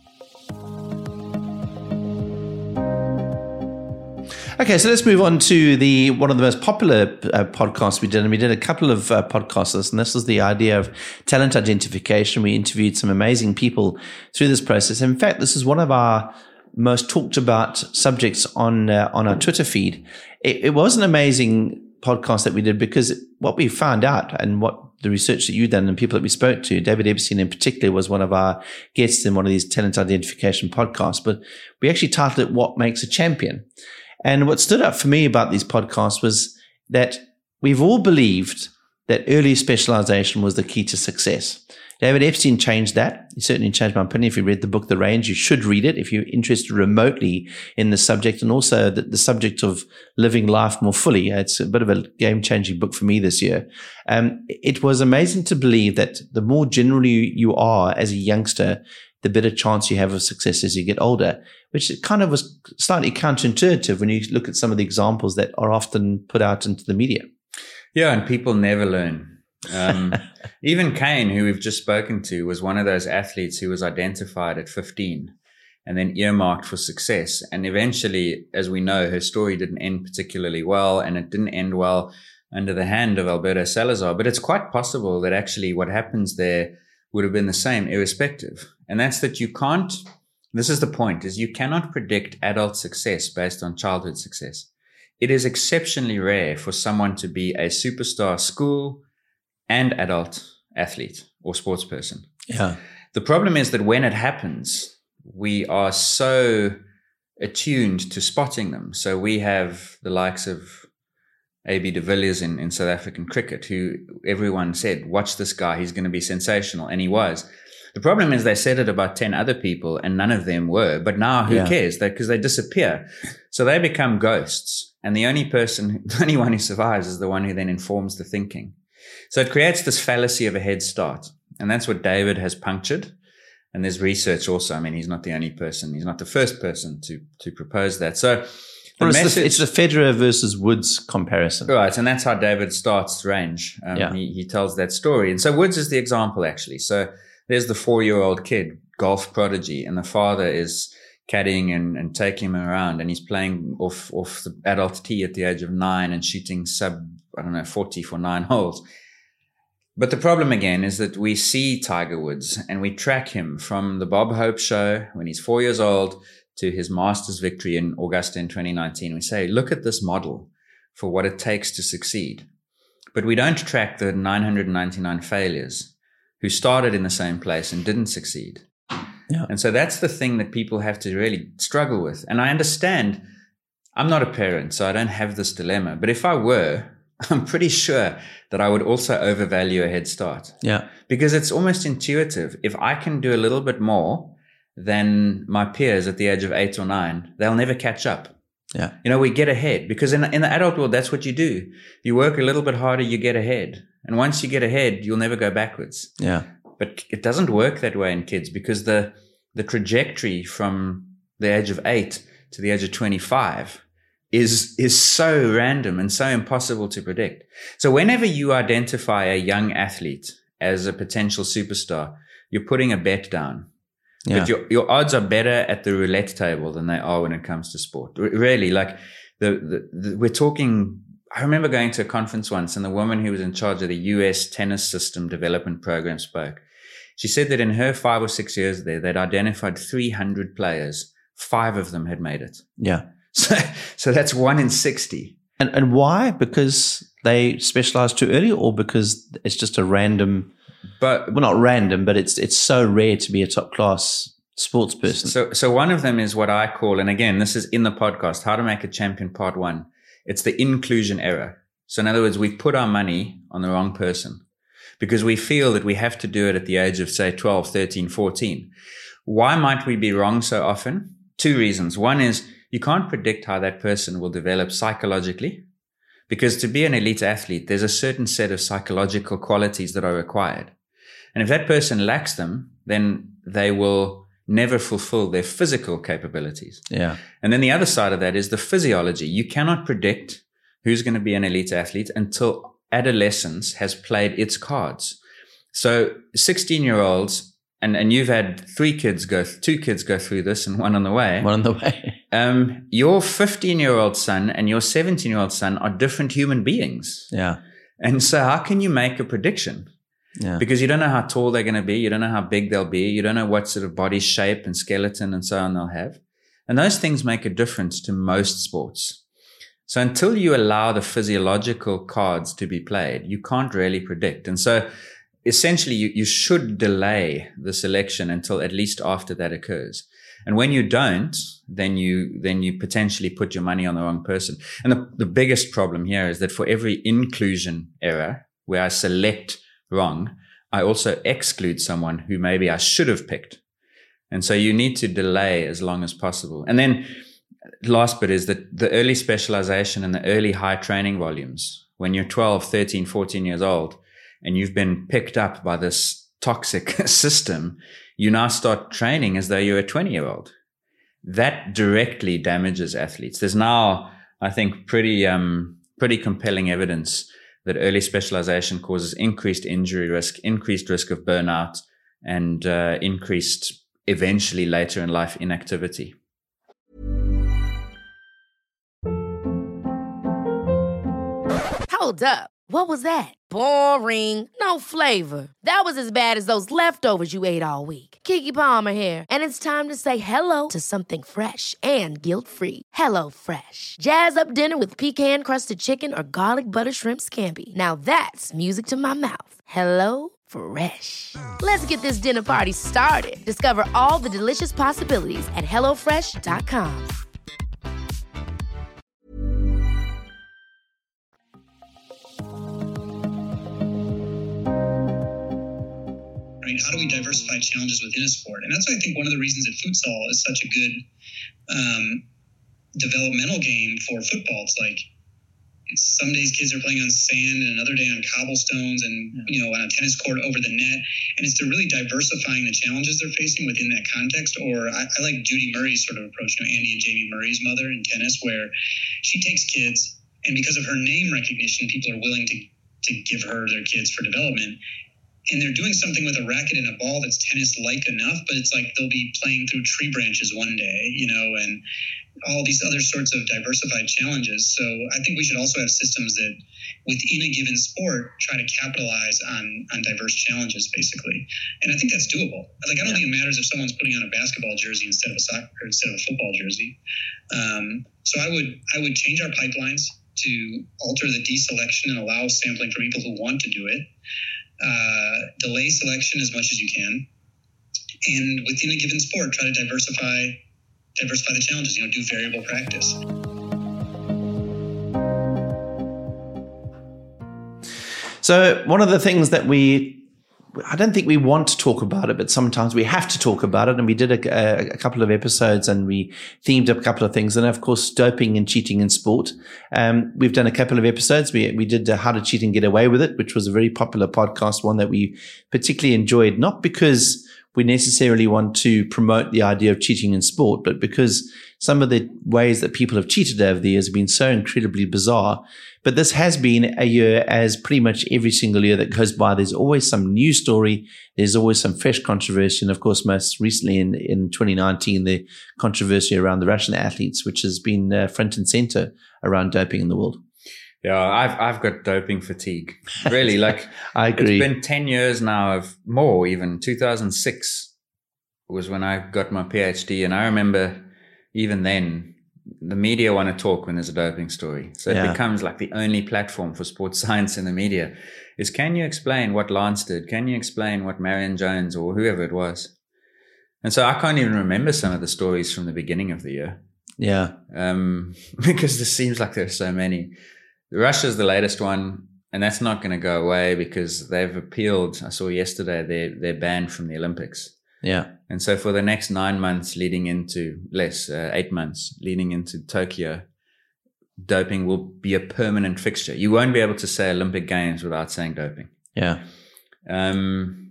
Okay, so let's move on to the one of the most popular uh, podcasts we did, and we did a couple of uh, podcasts, and this was the idea of talent identification. We interviewed some amazing people through this process. In fact, this is one of our most talked about subjects on uh, on our Twitter feed. It, it was an amazing podcast that we did because what we found out and what the research that you've done and people that we spoke to, David Epstein in particular was one of our guests in one of these talent identification podcasts, but we actually titled it What Makes a Champion? And what stood out for me about these podcasts was that we've all believed that early specialization was the key to success. David Epstein changed that. He certainly changed my opinion. If you read the book, The Range, you should read it if you're interested remotely in the subject and also the, the subject of living life more fully. It's a bit of a game-changing book for me this year. Um, it was amazing to believe that the more generally you are as a youngster, the better chance you have of success as you get older, which kind of was slightly counterintuitive when you look at some of the examples that are often put out into the media. Yeah, and people never learn. Um, even Kane, who we've just spoken to, was one of those athletes who was identified at fifteen and then earmarked for success. And eventually, as we know, her story didn't end particularly well, and it didn't end well under the hand of Alberto Salazar. But it's quite possible that actually what happens there would have been the same irrespective. And that's that you can't, this is the point, is you cannot predict adult success based on childhood success. It is exceptionally rare for someone to be a superstar school and adult athlete or sports person. Yeah. The problem is that when it happens, we are so attuned to spotting them. So we have the likes of A B de Villiers in, in South African cricket, who everyone said, watch this guy, he's going to be sensational. And he was. The problem is they said it about ten other people and none of them were. But now who yeah. cares? Because they, they disappear. So they become ghosts. And the only person, the only one who survives is the one who then informs the thinking. So it creates this fallacy of a head start. And that's what David has punctured. And there's research also. I mean, he's not the only person. He's not the first person to, to propose that. So well, it's, message, the, it's the Federer versus Woods comparison. Right. And that's how David starts Range. Um, yeah. he, he tells that story. And so Woods is the example, actually. So there's the four-year-old kid, golf prodigy, and the father is caddying and, and taking him around, and he's playing off off the adult tee at the age of nine and shooting sub, I don't know, forty for nine holes. But the problem again is that we see Tiger Woods and we track him from the Bob Hope show when he's four years old to his Masters victory in Augusta in twenty nineteen. We say, look at this model for what it takes to succeed. But we don't track the nine hundred ninety-nine failures who started in the same place and didn't succeed. Yeah. And so that's the thing that people have to really struggle with. And I understand I'm not a parent, so I don't have this dilemma. But if I were, I'm pretty sure that I would also overvalue a head start. Yeah. Because it's almost intuitive. If I can do a little bit more than my peers at the age of eight or nine, they'll never catch up. Yeah. You know, we get ahead because in, in the adult world, that's what you do. You work a little bit harder, you get ahead. And once you get ahead, you'll never go backwards. Yeah. But it doesn't work that way in kids because the, the trajectory from the age of eight to the age of twenty-five is, is so random and so impossible to predict. So whenever you identify a young athlete as a potential superstar, you're putting a bet down. Yeah. But your, your odds are better at the roulette table than they are when it comes to sport. R- really, like the, the, the, we're talking, I remember going to a conference once and the woman who was in charge of the U S tennis system development program spoke. She said that in her five or six years there, they'd identified three hundred players. Five of them had made it. Yeah. So, so that's one in sixty. And and why? Because they specialize too early, or because it's just a random, but well, not random, but it's it's so rare to be a top class sports person. So, so one of them is what I call, and again, this is in the podcast, How to Make a Champion Part One. It's the inclusion error. So in other words, we put our money on the wrong person because we feel that we have to do it at the age of, say, twelve, thirteen, fourteen. Why might we be wrong so often? Two reasons. One is you can't predict how that person will develop psychologically, because to be an elite athlete, there's a certain set of psychological qualities that are required. And if that person lacks them, then they will never fulfill their physical capabilities. Yeah. And then the other side of that is the physiology. You cannot predict who's going to be an elite athlete until adolescence has played its cards. So sixteen year olds, and, and you've had three kids go, two kids go through this and one on the way. One on the way. Um, your fifteen year old son and your seventeen year old son are different human beings. Yeah. And so how can you make a prediction? Yeah. Because you don't know how tall they're going to be. You don't know how big they'll be. You don't know what sort of body shape and skeleton and so on they'll have. And those things make a difference to most sports. So until you allow the physiological cards to be played, you can't really predict. And so essentially you, you should delay the selection until at least after that occurs. And when you don't, then you, then you potentially put your money on the wrong person. And the, the biggest problem here is that for every inclusion error where I select wrong, I also exclude someone who maybe I should have picked. And so you need to delay as long as possible. And then last bit is that the early specialization and the early high training volumes, when you're twelve, thirteen, fourteen years old, and you've been picked up by this toxic system, you now start training as though you're a twenty year old. That directly damages athletes. There's now, I think, pretty, um, pretty compelling evidence that early specialization causes increased injury risk, increased risk of burnout, and uh, increased eventually later in life inactivity. Hold up. What was that? Boring. No flavor. That was as bad as those leftovers you ate all week. Keke Palmer here, and it's time to say hello to something fresh and guilt-free. Hello Fresh. Jazz up dinner with pecan-crusted chicken or garlic butter shrimp scampi. Now that's music to my mouth. Hello Fresh. Let's get this dinner party started. Discover all the delicious possibilities at hello fresh dot com. How do we diversify challenges within a sport? And that's why I think one of the reasons that futsal is such a good um, developmental game for football. It's like it's, some days kids are playing on sand and another day on cobblestones and, you know, on a tennis court over the net. And it's they're really diversifying the challenges they're facing within that context. Or I, I like Judy Murray's sort of approach, you know, Andy and Jamie Murray's mother in tennis, where she takes kids and because of her name recognition, people are willing to, to give her their kids for development. and they're doing something with a racket and a ball that's tennis-like enough, but it's like they'll be playing through tree branches one day, you know, and all these other sorts of diversified challenges. So I think we should also have systems that within a given sport try to capitalize on, on diverse challenges, basically. And I think that's doable. Like, I don't yeah. think it matters if someone's putting on a basketball jersey instead of a soccer or instead of a football jersey. Um, so I would, I would change our pipelines to alter the deselection and allow sampling for people who want to do it. Uh, delay selection as much as you can, and within a given sport, try to diversify diversify the challenges. You know, do variable practice. So one of the things that we, I don't think we want to talk about it, but sometimes we have to talk about it. And we did a, a, a couple of episodes and we themed up a couple of things. And of course, doping and cheating in sport. Um, we've done a couple of episodes. We, we did uh, How to Cheat and Get Away with It, which was a very popular podcast, one that we particularly enjoyed, not because we necessarily want to promote the idea of cheating in sport, but because some of the ways that people have cheated over the years have been so incredibly bizarre. But this has been a year, as pretty much every single year that goes by, there's always some new story. There's always some fresh controversy. And of course, most recently in, in twenty nineteen, the controversy around the Russian athletes, which has been uh, front and center around doping in the world. Yeah, I've I've got doping fatigue. Really, like I agree. It's been ten years now of more. Even two thousand six was when I got my PhD, and I remember even then the media want to talk when there's a doping story. So yeah. it becomes like the only platform for sports science in the media is, can you explain what Lance did? Can you explain what Marion Jones or whoever it was? And so I can't even remember some of the stories from the beginning of the year. Yeah, um, because this seems like there's so many. Russia's the latest one, and that's not going to go away because they've appealed. I saw yesterday they're, they're banned from the Olympics. Yeah. And so for the next nine months leading into less, uh, eight months leading into Tokyo, doping will be a permanent fixture. You won't be able to say Olympic Games without saying doping. Yeah. Um,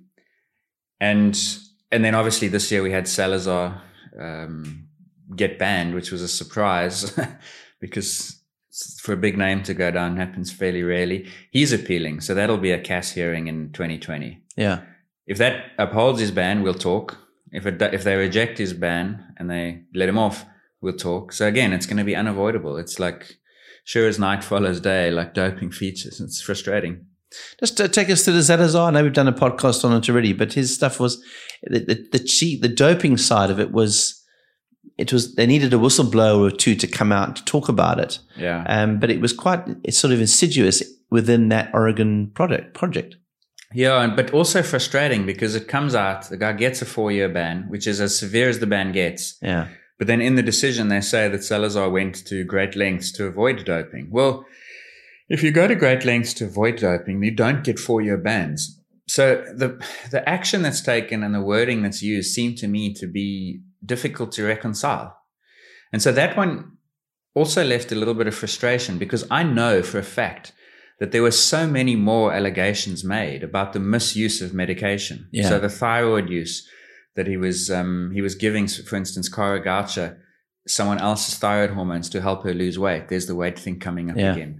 and, and then obviously this year we had Salazar, um, get banned, which was a surprise because for a big name to go down happens fairly rarely. He's appealing. So that'll be a C A S hearing in twenty twenty. Yeah. If that upholds his ban, we'll talk. If it, if they reject his ban and they let him off, we'll talk. So again, it's going to be unavoidable. It's like, sure as night follows day, like doping features. It's frustrating. Just to take us to the Salazar. I know we've done a podcast on it already, but his stuff was the, the, the cheat, the doping side of it was, it was, they needed a whistleblower or two to come out to talk about it. Yeah. Um, but it was quite, it's sort of insidious within that Oregon project project. Yeah, but also frustrating because it comes out, the guy gets a four-year ban, which is as severe as the ban gets. Yeah. But then in the decision, they say that Salazar went to great lengths to avoid doping. Well, if you go to great lengths to avoid doping, you don't get four-year bans. So the the action that's taken and the wording that's used seem to me to be difficult to reconcile. And so that one also left a little bit of frustration because I know for a fact that there were so many more allegations made about the misuse of medication. Yeah. So the thyroid use that he was um, he was giving, for instance, Cara Goucher, someone else's thyroid hormones to help her lose weight. There's the weight thing coming up yeah. again.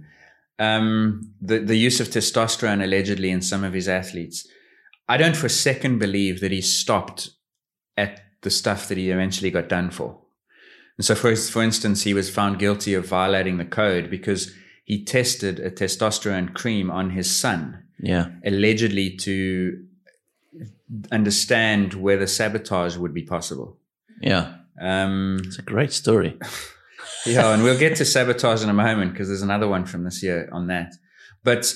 Um, the, the use of testosterone allegedly in some of his athletes. I don't for a second believe that he stopped at the stuff that he eventually got done for. And so, for, for instance, he was found guilty of violating the code because he tested a testosterone cream on his son, yeah, allegedly to understand whether sabotage would be possible. Yeah. Um, it's a great story. Yeah, and we'll get to sabotage in a moment because there's another one from this year on that. But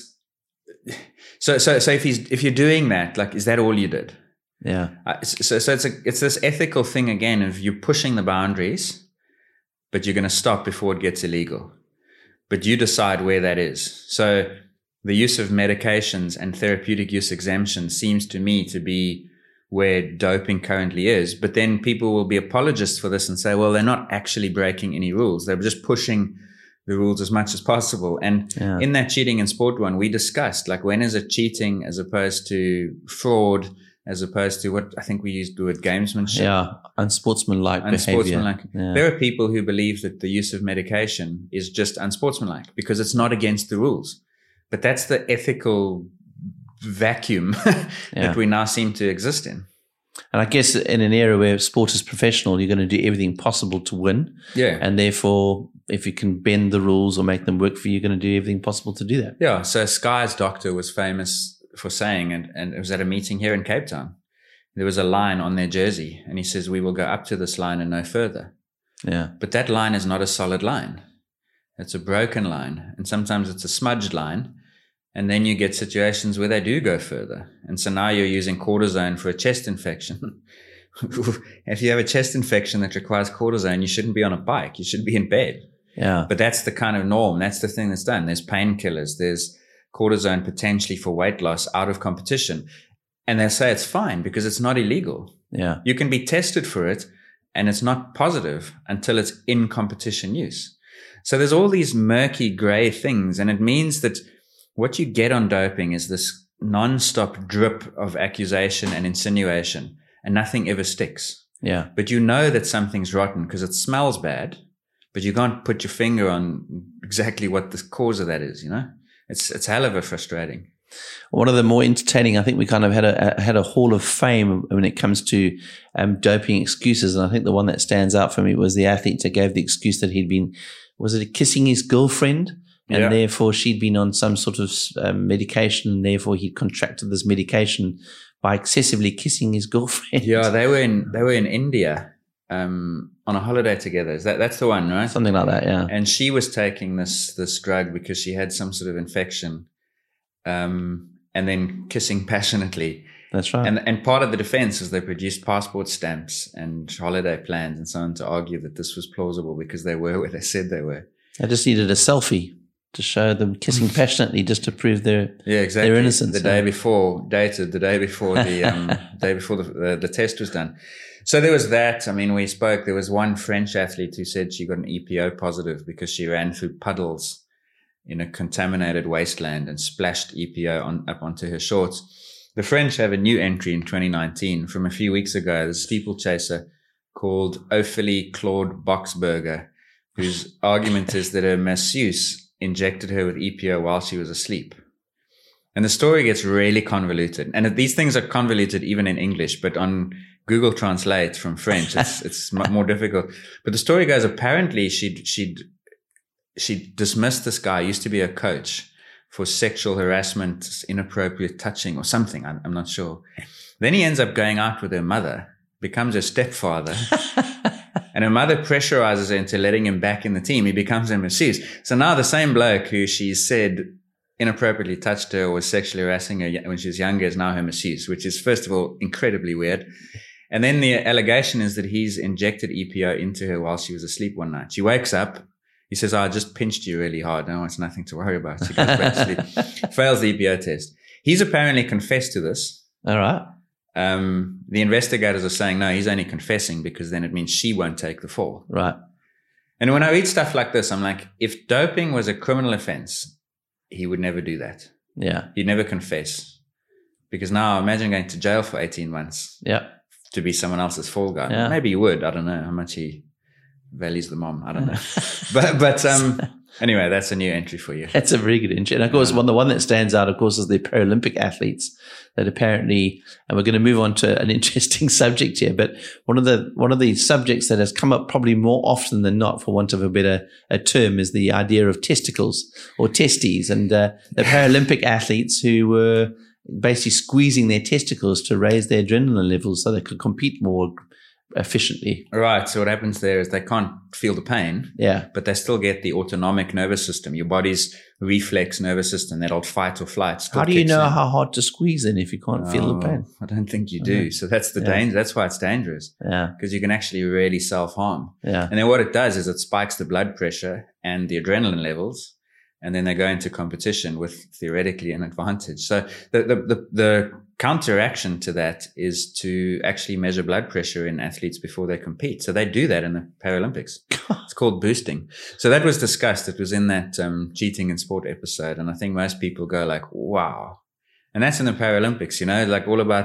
so, so, so if he's if you're doing that, like, is that all you did? Yeah. Uh, so, so it's a it's this ethical thing again of you pushing the boundaries, but you're going to stop before it gets illegal. But you decide where that is. So the use of medications and therapeutic use exemption seems to me to be where doping currently is. But then people will be apologists for this and say, well, they're not actually breaking any rules. They're just pushing the rules as much as possible. And yeah. in that cheating in sport one, we discussed, like, when is it cheating as opposed to fraud, as opposed to what I think we used the word gamesmanship. Yeah, unsportsmanlike unsportsmanlike. behavior. Yeah. There are people who believe that the use of medication is just unsportsmanlike because it's not against the rules. But that's the ethical vacuum yeah. that we now seem to exist in. And I guess in an era where sport is professional, you're going to do everything possible to win. Yeah. And therefore, if you can bend the rules or make them work for you, you're going to do everything possible to do that. Yeah. So Sky's doctor was famous for saying, and, and it was at a meeting here in Cape Town, there was a line on their jersey, and he says, we will go up to this line and no further. Yeah. But that line is not a solid line. It's a broken line. And sometimes it's a smudged line. And then you get situations where they do go further. And so now you're using cortisone for a chest infection. If you have a chest infection that requires cortisone, you shouldn't be on a bike. You should be in bed. Yeah. But that's the kind of norm. That's the thing that's done. There's painkillers. There's cortisone potentially for weight loss out of competition. And they say it's fine because it's not illegal. Yeah. You can be tested for it and it's not positive until it's in competition use. So there's all these murky gray things. And it means that what you get on doping is this non-stop drip of accusation and insinuation, and nothing ever sticks. Yeah. But you know that something's rotten because it smells bad, but you can't put your finger on exactly what the cause of that is, you know? It's it's hell of a frustrating. One of the more entertaining, I think we kind of had a had a hall of fame when it comes to um, doping excuses, and I think the one that stands out for me was the athlete that gave the excuse that he'd been, was it kissing his girlfriend? And yeah. therefore she'd been on some sort of um, medication, and therefore he contracted this medication by excessively kissing his girlfriend. Yeah, they were in they were in India um, on a holiday together. Is that that's the one, right? Something like that, yeah. And she was taking this this drug because she had some sort of infection, um, and then kissing passionately. That's right. And and part of the defense is they produced passport stamps and holiday plans and so on to argue that this was plausible because they were where they said they were. I just needed a selfie to show them kissing passionately, just to prove their yeah exactly their innocence. The day before, dated the day before the um, day before the, the the test was done. So there was that. I mean, we spoke. There was one French athlete who said she got an E P O positive because she ran through puddles in a contaminated wasteland and splashed E P O on, up onto her shorts. The French have a new entry in twenty nineteen from a few weeks ago. The steeplechaser called Ophélie Claude Boxberger, whose argument is that a masseuse injected her with E P O while she was asleep. And the story gets really convoluted. And these things are convoluted even in English, but on Google Translate from French, it's, it's more difficult. But the story goes, apparently she'd, she'd, she dismissed this guy, used to be a coach, for sexual harassment, inappropriate touching or something. I'm, I'm not sure. Then he ends up going out with her mother, becomes her stepfather. And her mother pressurizes her into letting him back in the team. He becomes a masseuse. So now the same bloke who she said inappropriately touched her or was sexually harassing her when she was younger is now her masseuse, which is, first of all, incredibly weird. And then the allegation is that he's injected E P O into her while she was asleep one night. She wakes up. He says, oh, I just pinched you really hard. No, it's nothing to worry about. She goes back to sleep. Fails the E P O test. He's apparently confessed to this. All right. Um, the investigators are saying, no, he's only confessing because then it means she won't take the fall. Right. And when I read stuff like this, I'm like, if doping was a criminal offense, he would never do that. Yeah. He'd never confess. Because now imagine going to jail for eighteen months. Yeah. To be someone else's fall guy. Yeah. Maybe he would. I don't know how much he values the mom. I don't know. but, but, um, anyway, that's a new entry for you. That's a very good entry. And of course, one the one that stands out, of course, is the Paralympic athletes that apparently, and we're going to move on to an interesting subject here, but one of the one of the subjects that has come up probably more often than not, for want of a better a term, is the idea of testicles or testes, and uh, the Paralympic athletes who were basically squeezing their testicles to raise their adrenaline levels so they could compete more efficiently. Right. So what happens there is they can't feel the pain. Yeah. But they still get the autonomic nervous system, your body's reflex nervous system, that old fight or flight. Still how do you know in. how hard to squeeze in if you can't oh, feel the pain? I don't think you do. Okay. So that's the yeah. danger. That's why it's dangerous. Yeah. Because you can actually really self-harm. Yeah. And then what it does is it spikes the blood pressure and the adrenaline levels. And then they go into competition with theoretically an advantage. So the, the, the, the counteraction to that is to actually measure blood pressure in athletes before they compete. So they do that in the Paralympics. It's called boosting. So that was discussed. It was in that um, Cheating in Sport episode. And I think most people go like, wow. And that's in the Paralympics, you know, like all about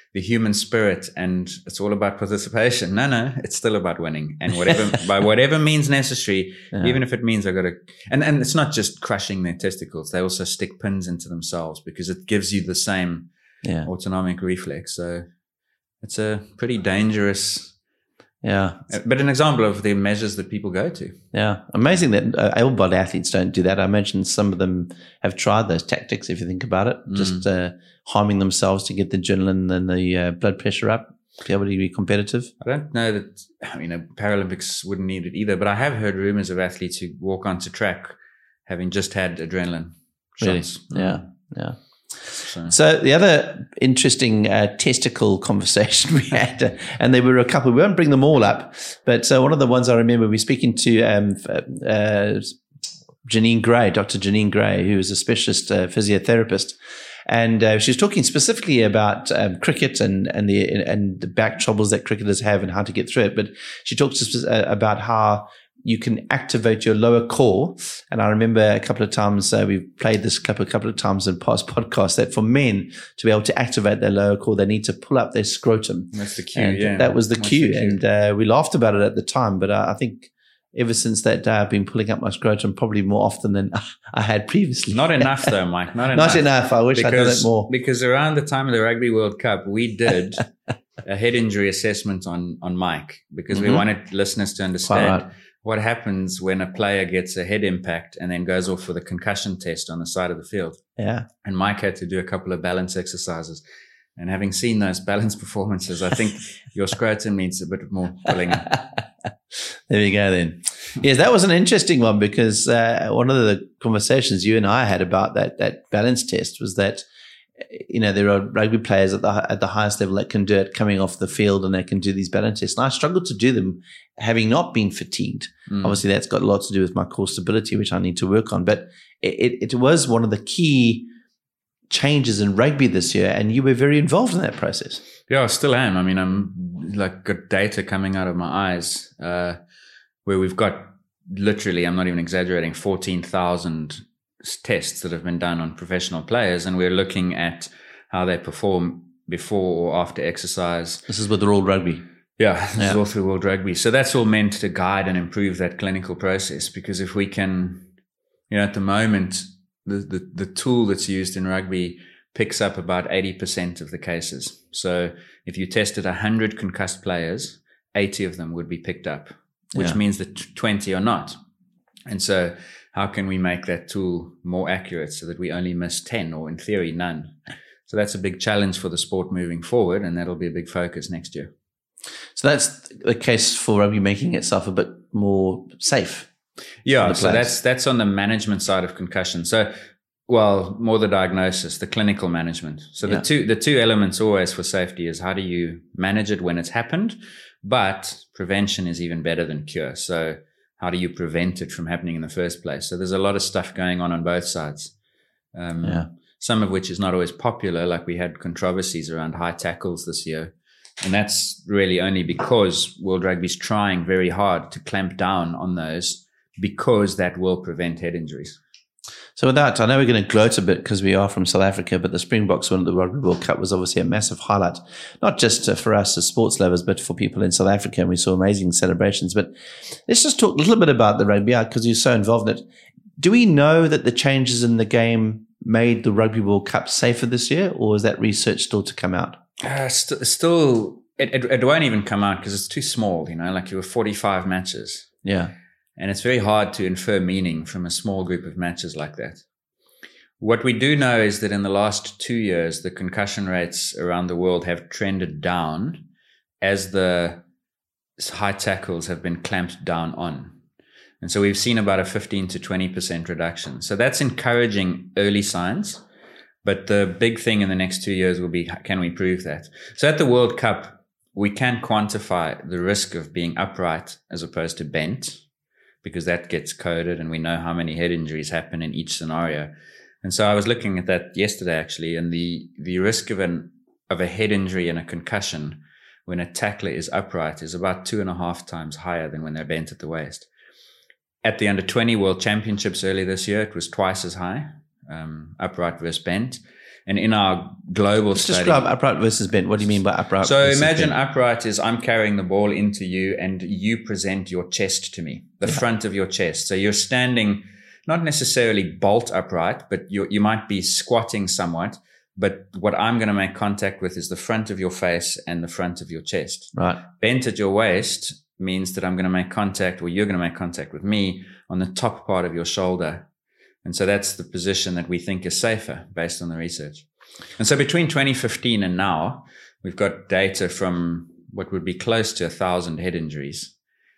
the human spirit and it's all about participation. No, no, it's still about winning, and whatever by whatever means necessary, yeah. even if it means I got to. And and it's not just crushing their testicles; they also stick pins into themselves because it gives you the same yeah. autonomic reflex. So it's a pretty dangerous. Yeah, but an example of the measures that people go to. Yeah, amazing that uh, able-bodied athletes don't do that. I imagine some of them have tried those tactics. If you think about it, mm. just uh, harming themselves to get the adrenaline and the uh, blood pressure up to be able to be competitive. I don't know that. I mean, Paralympics wouldn't need it either. But I have heard rumors of athletes who walk onto track having just had adrenaline shots. Really? Yeah, yeah. So. so the other interesting uh, testicle conversation we had, uh, and there were a couple, we won't bring them all up, but uh, one of the ones I remember, we were speaking to um, uh, Janine Gray, Doctor Janine Gray, who is a specialist uh, physiotherapist, and uh, she was talking specifically about um, cricket and and the and the back troubles that cricketers have and how to get through it. But she talked uh, about how you can activate your lower core. And I remember a couple of times, uh, we've played this couple, couple of times in past podcasts, that for men to be able to activate their lower core, they need to pull up their scrotum. That's the cue, and yeah. That was the That's cue. the cue. And uh, we laughed about it at the time, but uh, I think ever since that day, I've been pulling up my scrotum probably more often than I had previously. Not enough though, Mike. Not enough. Not enough. I wish because, I'd done it more. Because around the time of the Rugby World Cup, we did a head injury assessment on, on Mike because mm-hmm. we wanted listeners to understand right. what happens when a player gets a head impact and then goes off for the concussion test on the side of the field. Yeah. And Mike had to do a couple of balance exercises. And having seen those balance performances, I think your scrotum needs a bit more pulling up. There we go then. Yes, that was an interesting one because uh, one of the conversations you and I had about that that balance test was that, you know, there are rugby players at the at the highest level that can do it coming off the field and they can do these balance tests. And I struggled to do them having not been fatigued. Mm. Obviously, that's got a lot to do with my core stability, which I need to work on. But it, it was one of the key changes in rugby this year, and you were very involved in that process. Yeah, I still am. I mean, I'm like got data coming out of my eyes uh, where we've got literally, I'm not even exaggerating, fourteen thousand tests that have been done on professional players, and we're looking at how they perform before or after exercise. This is with the World Rugby. Yeah, this yeah. is all through World Rugby. So that's all meant to guide and improve that clinical process, because if we can, you know, at the moment, the, the, the tool that's used in rugby picks up about eighty percent of the cases. So if you tested one hundred concussed players, eighty of them would be picked up, which yeah. means that twenty are not. And so how can we make that tool more accurate so that we only miss ten, or in theory, none? So that's a big challenge for the sport moving forward, and that'll be a big focus next year. So that's the case for rugby making itself a bit more safe. Yeah, so that's that's on the management side of concussion. So, well, more the diagnosis, the clinical management. So yeah. the two the two elements always for safety is how do you manage it when it's happened, but prevention is even better than cure. So how do you prevent it from happening in the first place? So there's a lot of stuff going on on both sides, um, yeah. some of which is not always popular. Like we had controversies around high tackles this year. And that's really only because World Rugby's trying very hard to clamp down on those, because that will prevent head injuries. So with that, I know we're going to gloat a bit because we are from South Africa, but the Springboks win the Rugby World Cup was obviously a massive highlight, not just uh, for us as sports lovers, but for people in South Africa. And we saw amazing celebrations. But let's just talk a little bit about the rugby, because you're so involved in it. Do we know that the changes in the game made the Rugby World Cup safer this year, or is that research still to come out? Uh, st- still, it, it, it won't even come out because it's too small, you know, like you were forty-five matches. Yeah. And it's very hard to infer meaning from a small group of matches like that. What we do know is that in the last two years, the concussion rates around the world have trended down as the high tackles have been clamped down on. And so we've seen about a fifteen to twenty percent reduction. So that's encouraging early signs. But the big thing in the next two years will be, can we prove that? So at the World Cup, we can quantify the risk of being upright as opposed to bent, because that gets coded and we know how many head injuries happen in each scenario. And so I was looking at that yesterday, actually, and the, the risk of an of a head injury and a concussion when a tackler is upright is about two and a half times higher than when they're bent at the waist. At the under twenty World Championships earlier this year, it was twice as high. Um, upright versus bent. And in our global Let's study, describe upright versus bent. What do you mean by upright? So versus imagine bent? upright is I'm carrying the ball into you and you present your chest to me, the yeah. front of your chest. So you're standing not necessarily bolt upright, but you you might be squatting somewhat. But what I'm going to make contact with is the front of your face and the front of your chest. Right. Bent at your waist means that I'm going to make contact, or you're going to make contact with me on the top part of your shoulder. And so that's the position that we think is safer based on the research. And so between twenty fifteen and now, we've got data from what would be close to a thousand head injuries,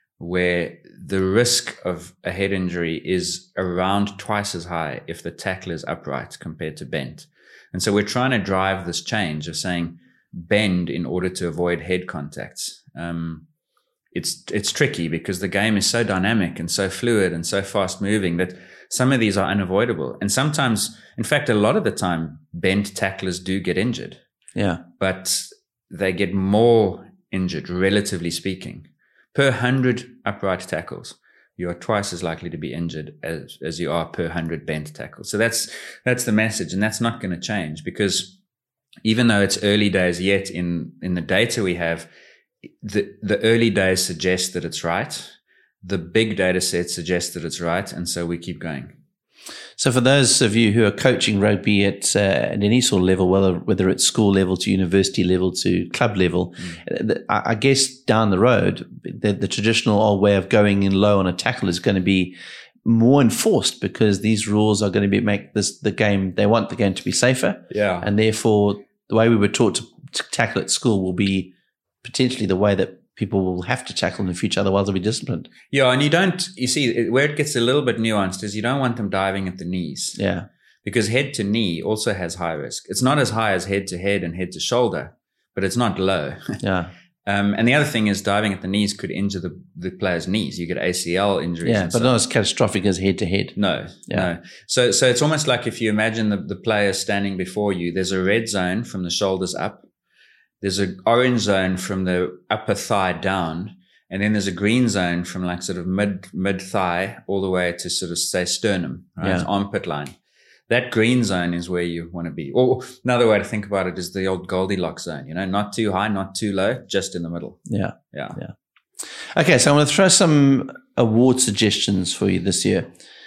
where the risk of a head injury is around twice as high if the tackle is upright compared to bent. And so we're trying to drive this change of saying bend in order to avoid head contacts. Um, it's it's tricky because the game is so dynamic and so fluid and so fast moving that some of these are unavoidable. And sometimes, in fact, a lot of the time, bent tacklers do get injured. Yeah. But they get more injured, relatively speaking. Per one hundred upright tackles, you are twice as likely to be injured as, as you are per one hundred bent tackles. So that's that's the message, and that's not going to change, because even though it's early days yet in, in the data we have, the, the early days suggest that it's right. The big data set suggests that it's right, and so we keep going. So for those of you who are coaching rugby at, uh, at any sort of level, whether, whether it's school level to university level to club level, mm. I, I guess down the road, the, the traditional old way of going in low on a tackle is going to be more enforced, because these rules are going to be make this the game, they want the game to be safer. Yeah. And therefore, the way we were taught to, to tackle at school will be potentially the way that people will have to tackle in the future, otherwise they'll be disciplined. Yeah, and you don't, you see, where it gets a little bit nuanced is you don't want them diving at the knees. Yeah. Because head to knee also has high risk. It's not as high as head to head and head to shoulder, but it's not low. Yeah. um, and the other thing is diving at the knees could injure the, the player's knees. You get A C L injuries. Yeah, but not as catastrophic as head to head. No, yeah. no. So, so it's almost like if you imagine the, the player standing before you, there's a red zone from the shoulders up. There's an orange zone from the upper thigh down, and then there's a green zone from like sort of mid mid thigh all the way to sort of say sternum, right? Yeah. It's armpit line. That green zone is where you want to be. Or another way to think about it is the old Goldilocks zone. You know, not too high, not too low, just in the middle. Yeah, yeah, yeah. Okay, so I'm going to throw some award suggestions for you this year,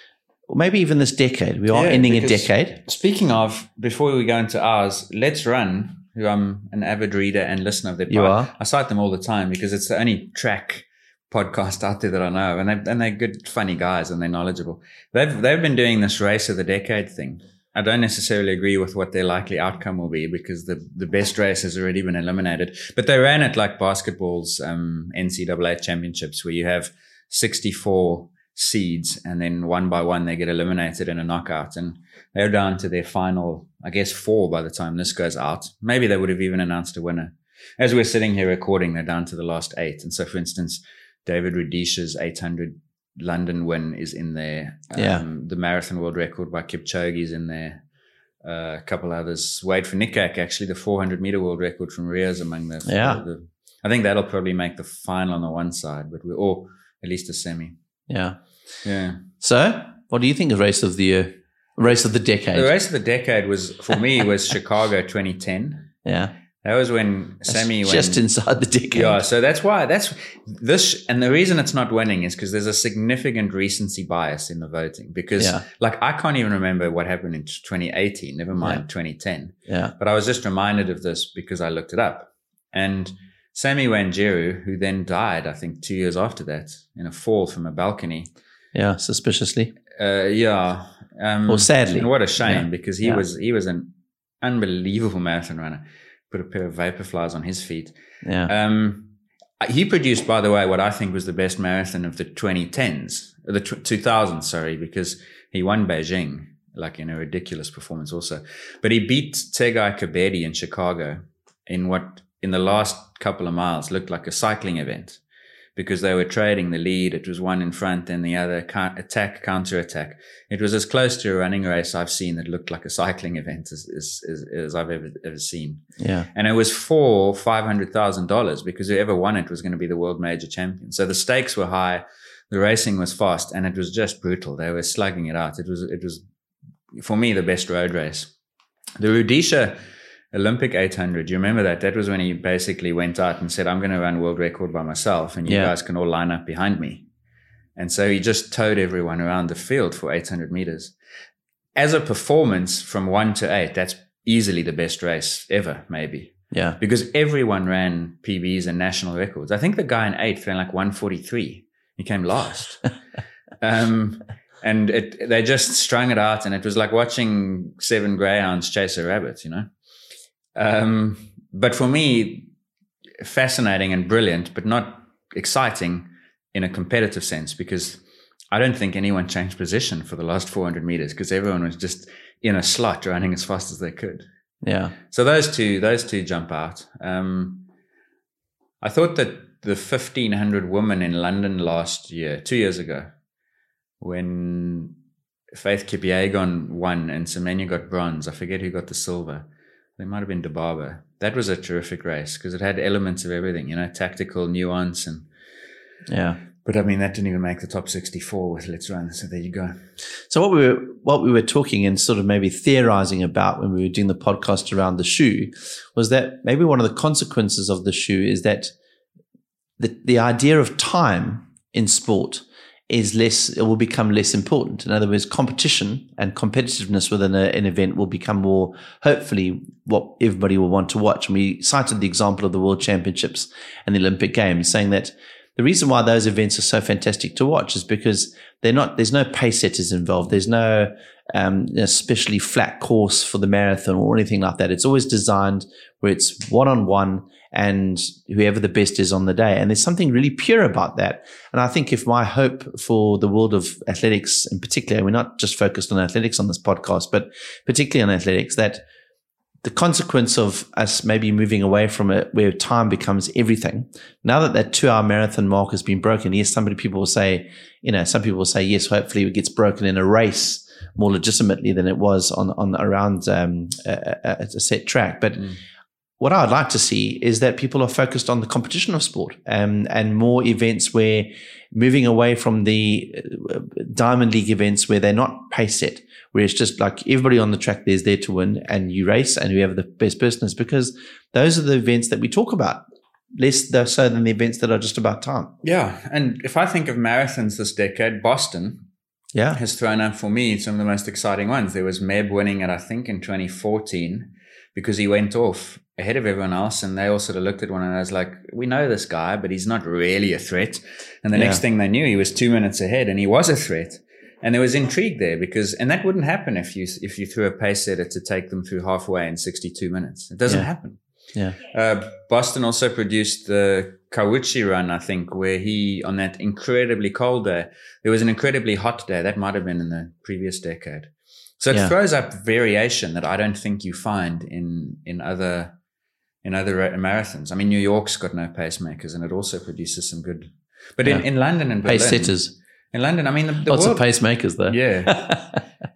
or maybe even this decade. We are yeah, ending a decade. Speaking of, before we go into ours, Let's Run, who I'm an avid reader and listener of their You pod. are? I cite them all the time because it's the only track podcast out there that I know, and they and they're good, funny guys, and they're knowledgeable. They've they've been doing this race of the decade thing. I don't necessarily agree with what their likely outcome will be, because the the best race has already been eliminated. But they ran it like basketball's um, N C double A championships, where you have sixty-four seeds, and then one by one they get eliminated in a knockout, and they're down to their final, I guess, four by the time this goes out. Maybe they would have even announced a winner. As we're sitting here recording, they're down to the last eight. And so, for instance, David Rudish's eight hundred London win is in there. Um, yeah. The marathon world record by Kipchoge is in there. Uh, a couple others. Wade van Niekerk, actually, the four hundred meter world record from Rio is among the, yeah. the, the. I think that'll probably make the final on the one side, but we or at least a semi. Yeah. Yeah. So, what do you think of race of the year? Race of the decade? The race of the decade was, for me, was Chicago twenty ten. Yeah. That was when Sammy went. Just inside the decade. Yeah. So that's why, that's this. And the reason it's not winning is because there's a significant recency bias in the voting, because yeah. like I can't even remember what happened in twenty eighteen, never mind yeah. twenty ten. Yeah. But I was just reminded of this because I looked it up. And Sammy Wanjiru, who then died, I think two years after that, in a fall from a balcony. Yeah. Suspiciously. Uh, yeah. Um, or sadly. And what a shame, yeah. because he yeah. was he was an unbelievable marathon runner. Put a pair of Vaporflies on his feet. Yeah. Um, he produced, by the way, what I think was the best marathon of the twenty tens, the two thousands, sorry, because he won Beijing, like in a ridiculous performance also. But he beat Tegai Kebede in Chicago in what, in the last couple of miles, looked like a cycling event, because they were trading the lead. It was one in front and the other, attack, counter attack. It was as close to a running race I've seen that looked like a cycling event as, as, as, as I've ever, ever seen. Yeah. And it was for five hundred thousand dollars, because whoever won it was going to be the world major champion. So the stakes were high. The racing was fast, and it was just brutal. They were slugging it out. It was, it was for me, the best road race. The Rudisha Olympic eight hundred, you remember that? That was when he basically went out and said, I'm going to run world record by myself and you Yeah. guys can all line up behind me. And so he just towed everyone around the field for eight hundred meters. As a performance from one to eight, that's easily the best race ever, maybe. Yeah. Because everyone ran P Bs and national records. I think the guy in eighth ran like one forty-three. He came last. um, and it, they just strung it out, and it was like watching seven greyhounds chase a rabbit, you know. Um, but for me, fascinating and brilliant, but not exciting in a competitive sense, because I don't think anyone changed position for the last four hundred meters because everyone was just in a slot running as fast as they could. Yeah. So those two, those two jump out. Um, I thought that the fifteen hundred women in London last year, two years ago, when Faith Kipyegon won and Semenya got bronze, I forget who got the silver. They might have been Dibaba. That was a terrific race because it had elements of everything, you know, tactical nuance and Yeah. But I mean, that didn't even make the top sixty-four with Let's Run. So there you go. So what we were what we were talking and sort of maybe theorizing about when we were doing the podcast around the shoe was that maybe one of the consequences of the shoe is that the the idea of time in sport is less, it will become less important. In other words, competition and competitiveness within a, an event will become more, hopefully, what everybody will want to watch. And we cited the example of the World Championships and the Olympic Games, saying that the reason why those events are so fantastic to watch is because they're not, there's no pace setters involved. There's no um, especially flat course for the marathon or anything like that. It's always designed where it's one-on-one and whoever the best is on the day. And there's something really pure about that. And I think if my hope for the world of athletics in particular, we're not just focused on athletics on this podcast, but particularly on athletics, that the consequence of us maybe moving away from it where time becomes everything. Now that that two hour marathon mark has been broken, yes, somebody people will say, you know, some people will say, yes, hopefully it gets broken in a race more legitimately than it was on, on around um, a, a, a set track. But mm. what I would like to see is that people are focused on the competition of sport um, and more events where moving away from the Diamond League events where they're not pace set, where it's just like everybody on the track there's there to win and you race and whoever the best person is, because those are the events that we talk about, less so than the events that are just about time. Yeah. And if I think of marathons this decade, Boston yeah. has thrown up for me some of the most exciting ones. There was Meb winning it, I think, in twenty fourteen because he went off ahead of everyone else, and they all sort of looked at one another as like, we know this guy, but he's not really a threat. And the yeah. next thing they knew, he was two minutes ahead and he was a threat. And there was intrigue there because, and that wouldn't happen if you, if you threw a pace setter to take them through halfway in sixty-two minutes. It doesn't yeah. happen. Yeah. Uh, Boston also produced the Kawuchi run, I think, where he, on that incredibly cold day, there was an incredibly hot day. That might have been in the previous decade. So it yeah. throws up variation that I don't think you find in, in other, in other marathons. I mean, New York's got no pacemakers and it also produces some good, but yeah. in, in London and Berlin. Pace setters. In London, I mean, the, the lots world, of pacemakers though. Yeah.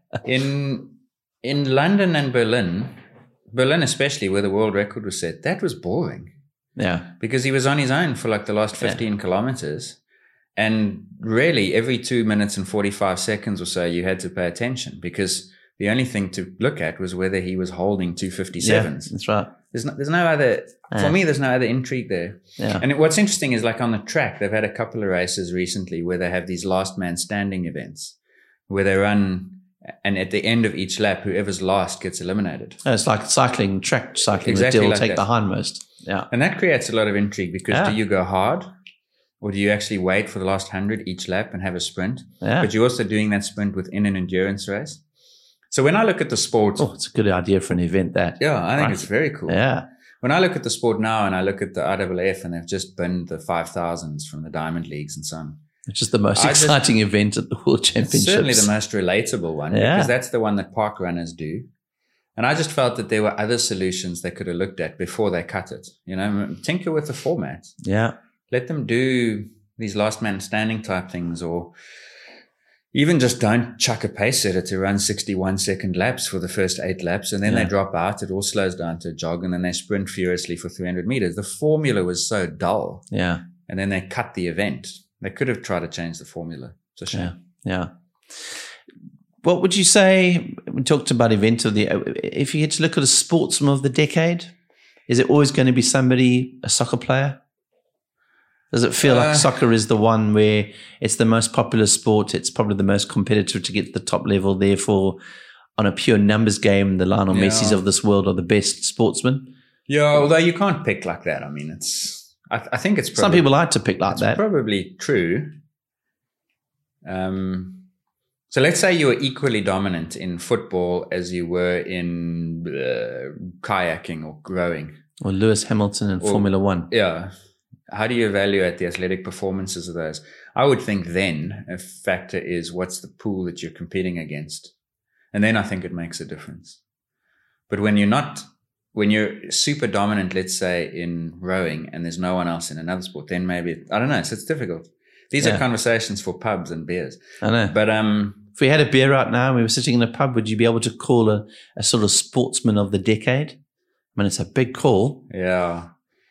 in, in London and Berlin, Berlin especially, where the world record was set, that was boring. Yeah. Because he was on his own for like the last fifteen yeah. kilometers. And really every two minutes and forty-five seconds or so, you had to pay attention because the only thing to look at was whether he was holding two fifty-sevens. Yeah, that's right. There's no, there's no other, yeah. for me, there's no other intrigue there. Yeah. And what's interesting is like on the track, they've had a couple of races recently where they have these last man standing events where they run, and at the end of each lap, whoever's last gets eliminated. Oh, it's like cycling, track cycling, exactly the deal will like take that. the hindmost. Yeah. And that creates a lot of intrigue because yeah. do you go hard or do you actually wait for the last hundred each lap and have a sprint? Yeah. But you're also doing that sprint within an endurance race. So when I look at the sport. Oh, it's a good idea for an event that. Yeah, I think right. it's very cool. Yeah. When I look at the sport now and I look at the I W F and they've just binned the five thousands from the Diamond Leagues and so on. It's just the most I exciting just, event at the World Championships. It's certainly the most relatable one yeah. because that's the one that park runners do. And I just felt that there were other solutions they could have looked at before they cut it. You know, tinker with the format. Yeah. Let them do these last man standing type things, or even just don't chuck a pace setter to run sixty-one second laps for the first eight laps. And then yeah. they drop out. It all slows down to a jog and then they sprint furiously for three hundred meters. The formula was so dull. Yeah. And then they cut the event. They could have tried to change the formula. It's a shame. Yeah. Yeah. What would you say? We talked about event of the. If you had to look at a sportsman of the decade, is it always going to be somebody, a soccer player? Does it feel uh, like soccer is the one where it's the most popular sport? It's probably the most competitive to get to the top level. Therefore, on a pure numbers game, the Lionel yeah. Messis of this world are the best sportsmen. Yeah, although you can't pick like that. I mean, it's. I, I think it's. Probably, some people like to pick like it's that. Probably true. Um. So let's say you were equally dominant in football as you were in uh, kayaking or rowing, or Lewis Hamilton in or, Formula One. Yeah. How do you evaluate the athletic performances of those? I would think then a factor is what's the pool that you're competing against. And then I think it makes a difference. But when you're not, when you're super dominant, let's say in rowing and there's no one else in another sport, then maybe, I don't know. So it's difficult. These yeah. are conversations for pubs and beers. I know. But, um, if we had a beer right now and we were sitting in a pub, would you be able to call a, a sort of sportsman of the decade? I mean, it's a big call. Yeah.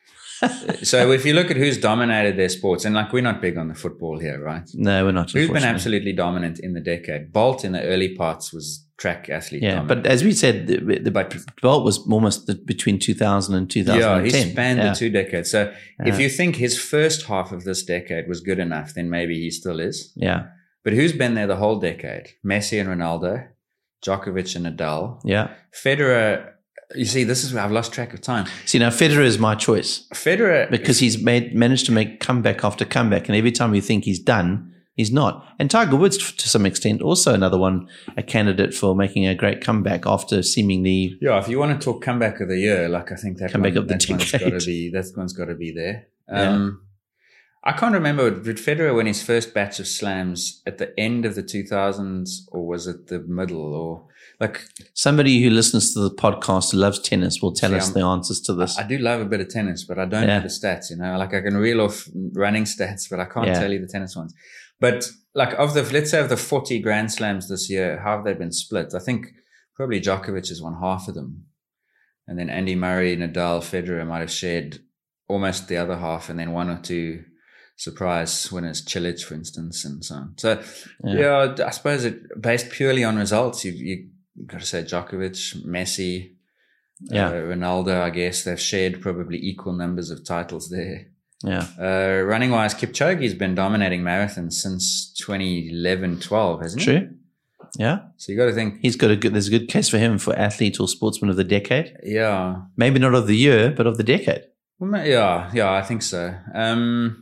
So if you look at who's dominated their sports, and like we're not big on the football here, right? No, we're not. Who's been absolutely dominant in the decade? Bolt in the early parts was track athlete. Yeah, dominant. But as we said, the, the but, Bolt was almost the, between two thousand and two thousand ten. Yeah, he spanned yeah. the two decades. So yeah. if you think his first half of this decade was good enough, then maybe he still is. Yeah. But who's been there the whole decade? Messi and Ronaldo, Djokovic and Nadal. Yeah. Federer. You see, this is where I've lost track of time. See, now Federer is my choice. Federer. Because he's made managed to make comeback after comeback. And every time you think he's done, he's not. And Tiger Woods, to some extent, also another one, a candidate for making a great comeback after seemingly. Yeah, if you want to talk comeback of the year, like I think that, comeback one, of the that one's decade. got to be, that one's got to be there. Um, yeah. I can't remember, did Federer win his first batch of slams at the end of the two thousands or was it the middle or like somebody who listens to the podcast who loves tennis will tell see, us I'm, the answers to this. I, I do love a bit of tennis, but I don't yeah. know the stats, you know, like I can reel off running stats, but I can't yeah. tell you the tennis ones. But like of the, let's say of the forty Grand Slams this year, how have they been split? I think probably Djokovic has won half of them. And then Andy Murray, Nadal, Federer might have shared almost the other half and then one or two surprise winners, Cilic, for instance, and so on. So, yeah, yeah I suppose it based purely on results. You, you got to say Djokovic, Messi, yeah. uh, Ronaldo, I guess they've shared probably equal numbers of titles there. Yeah. Uh, running wise, Kipchoge's been dominating marathons since twenty eleven, twelve, hasn't he? True. Yeah. So you got to think he's got a good, there's a good case for him for athlete or sportsman of the decade. Yeah. Maybe not of the year, but of the decade. Well, yeah. Yeah. I think so. Um,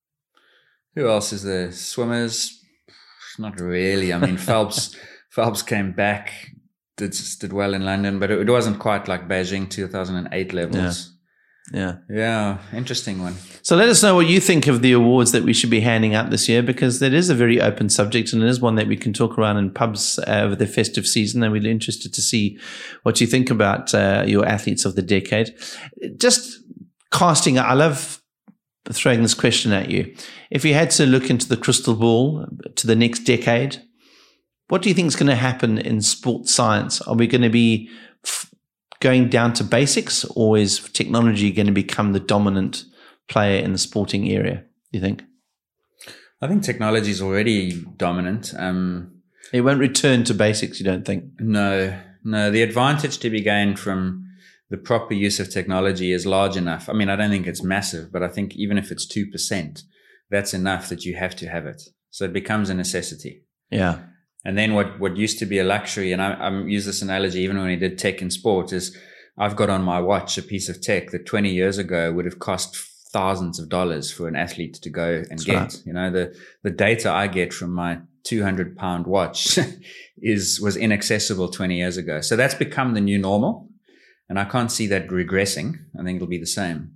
Who else is there? Swimmers? Not really. I mean, Phelps Phelps came back, did did well in London, but it wasn't quite like Beijing two thousand eight levels. Yeah. Yeah. Yeah. Interesting one. So let us know what you think of the awards that we should be handing out this year, because that is a very open subject and it is one that we can talk around in pubs uh, over the festive season. And we're interested to see what you think about uh, your athletes of the decade. Just casting, I love throwing this question at you. If you had to look into the crystal ball to the next decade, what do you think is going to happen in sports science? Are we going to be f- going down to basics, or is technology going to become the dominant player in the sporting area, do you think? I think technology is already dominant. Um, it won't return to basics, you don't think? No, no. The advantage to be gained from the proper use of technology is large enough. I mean, I don't think it's massive, but I think even if it's two percent, that's enough that you have to have it. So it becomes a necessity. Yeah. And then what, what used to be a luxury, and I, I use this analogy even when we did tech in sport, is I've got on my watch a piece of tech that twenty years ago would have cost thousands of dollars for an athlete to go and that's get. Right. You know, the, the data I get from my two hundred pound watch is, was inaccessible twenty years ago. So that's become the new normal. And I can't see that regressing. I think it'll be the same.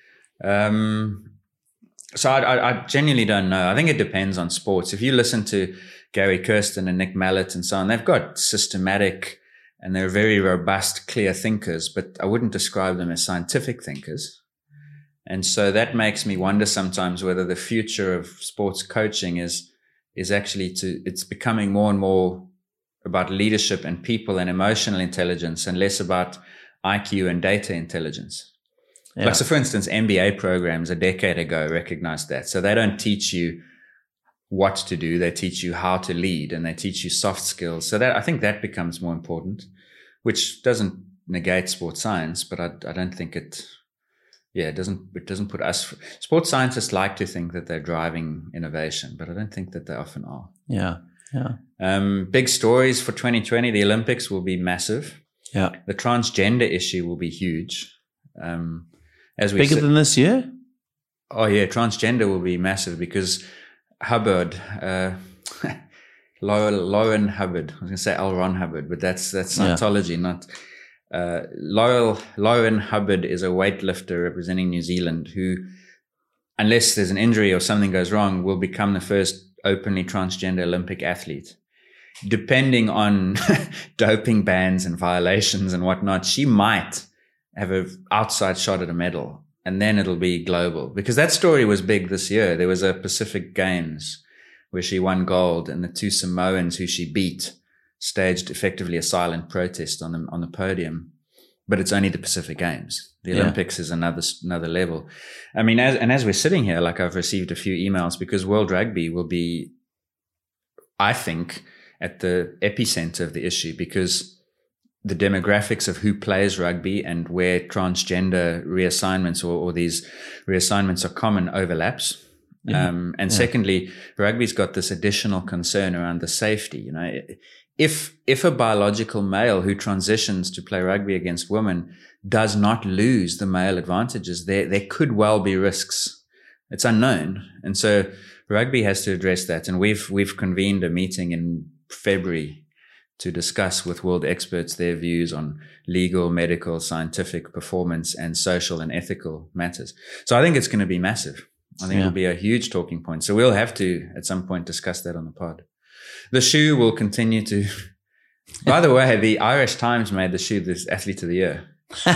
Um, so I, I, I genuinely don't know. I think it depends on sports. If you listen to Gary Kirsten and Nick Mallet and so on, they've got systematic and they're very robust, clear thinkers, but I wouldn't describe them as scientific thinkers. And so that makes me wonder sometimes whether the future of sports coaching is, is actually to, it's becoming more and more about leadership and people and emotional intelligence and less about I Q and data intelligence. Yeah. Like, so for instance, M B A programs a decade ago recognized that. So they don't teach you what to do. They teach you how to lead, and they teach you soft skills. So that I think that becomes more important, which doesn't negate sports science, but I, I don't think it, yeah, it doesn't, it doesn't put us, sports scientists like to think that they're driving innovation, but I don't think that they often are. Yeah. Yeah. Um, big stories for twenty twenty. The Olympics will be massive. Yeah. The transgender issue will be huge. Um, as we Bigger said, than this year? Oh yeah, transgender will be massive because Hubbard, uh, Lauren, Lauren Hubbard. I was going to say L. Ron Hubbard, but that's that's Scientology, yeah. not. Uh, Laurel, Lauren Hubbard is a weightlifter representing New Zealand who, unless there's an injury or something goes wrong, will become the first openly transgender Olympic athlete. Depending on doping bans and violations and whatnot, she might have an outside shot at a medal, and then it'll be global. Because that story was big this year. There was a Pacific Games where she won gold, and the two Samoans who she beat staged effectively a silent protest on the, on the podium. But it's only the Pacific Games. The Yeah. Olympics is another another level. I mean, as, and as we're sitting here, like I've received a few emails because World Rugby will be, I think, at the epicenter of the issue, because the demographics of who plays rugby and where transgender reassignments or, or these reassignments are common overlaps. Yeah. Um, and Yeah. secondly, rugby's got this additional concern around the safety. You know, if if a biological male who transitions to play rugby against women does not lose the male advantages, there there could well be risks. It's unknown, and so rugby has to address that. And we've we've convened a meeting in February to discuss with world experts their views on legal, medical, scientific, performance, and social and ethical matters. So I think it's going to be massive. I think Yeah. it'll be a huge talking point. So we'll have to, at some point, discuss that on the pod. The shoe will continue to... By the way, the Irish Times made the shoe this Athlete of the Year.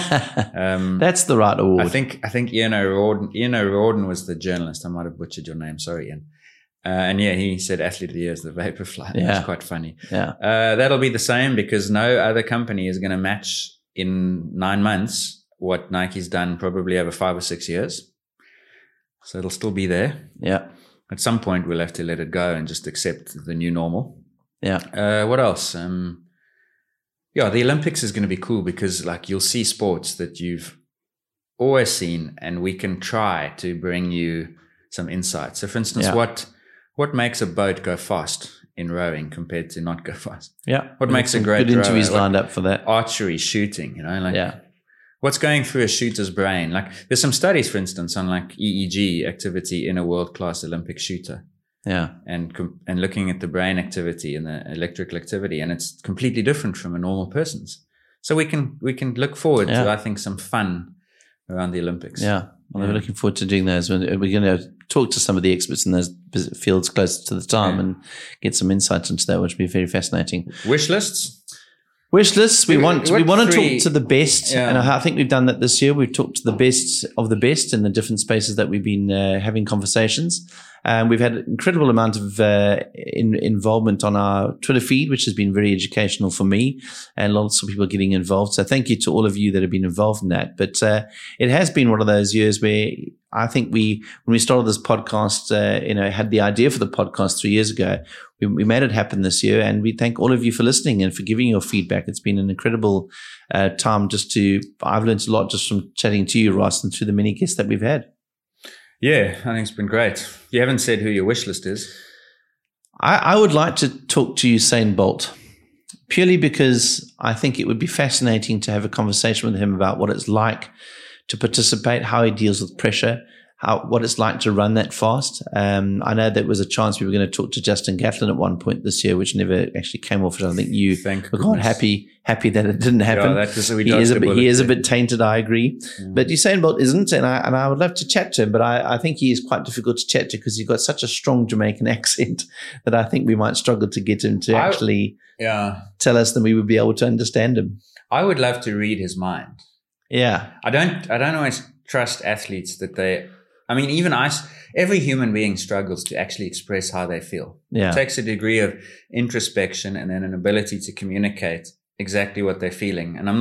Um, That's the right award. I think I think Ian O'Riordan, Ian O'Riordan was the journalist. I might have butchered your name. Sorry, Ian. Uh, and yeah, he said Athlete of the Year is the Vaporfly. Yeah. It's quite funny. Yeah. Uh, that'll be the same because no other company is going to match in nine months what Nike's done probably over five or six years. So it'll still be there. Yeah. At some point, we'll have to let it go and just accept the new normal. Yeah. Uh, what else? Um, yeah, the Olympics is going to be cool because like you'll see sports that you've always seen, and we can try to bring you some insight. So for instance, Yeah. what what makes a boat go fast in rowing compared to not go fast? Yeah. What makes a great Good interviews rower? lined up for that. Archery, shooting, you know, like Yeah. what's going through a shooter's brain? Like there's some studies, for instance, on like E E G activity in a world-class Olympic shooter. Yeah. And com- and looking at the brain activity and the electrical activity, and it's completely different from a normal person's. So we can we can look forward Yeah. to, I think, some fun around the Olympics. Yeah. Well, Yeah. we're looking forward to doing those. We're going to talk to some of the experts in those fields closer to the time Yeah. and get some insights into that, which will be very fascinating. Wish lists. Wish lists. We We- want what we want to three- talk to the best, Yeah. and I think we've done that this year. We've talked to the best of the best in the different spaces that we've been uh, having conversations. Um, we've had an incredible amount of uh, in, involvement on our Twitter feed, which has been very educational for me, and lots of people getting involved. So thank you to all of you that have been involved in that. But uh, it has been one of those years where I think we, when we started this podcast, uh, you know, had the idea for the podcast three years ago. We, we made it happen this year, and we thank all of you for listening and for giving your feedback. It's been an incredible uh, time just to, I've learned a lot just from chatting to you, Ross, and through the many guests that we've had. Yeah, I think it's been great. You haven't said who your wish list is. I, I would like to talk to Usain Bolt, purely because I think it would be fascinating to have a conversation with him about what it's like to participate, how he deals with pressure, how what it's like to run that fast. Um, I know there was a chance we were going to talk to Justin Gatlin at one point this year, which never actually came off. I think you Thank were quite goodness. happy happy that it didn't happen. Yeah, that was, we he dodged is a the bit, bullet he is a there. bit tainted, I agree. Mm. But Usain Bolt isn't, and I and I would love to chat to him, but I, I think he is quite difficult to chat to because he's got such a strong Jamaican accent that I think we might struggle to get him to I- actually Yeah, tell us that we would be able to understand him. I would love to read his mind. Yeah. I don't. I don't always trust athletes that they. I mean, even I. Every human being struggles to actually express how they feel. Yeah. It takes a degree of introspection and then an ability to communicate exactly what they're feeling. And I'm not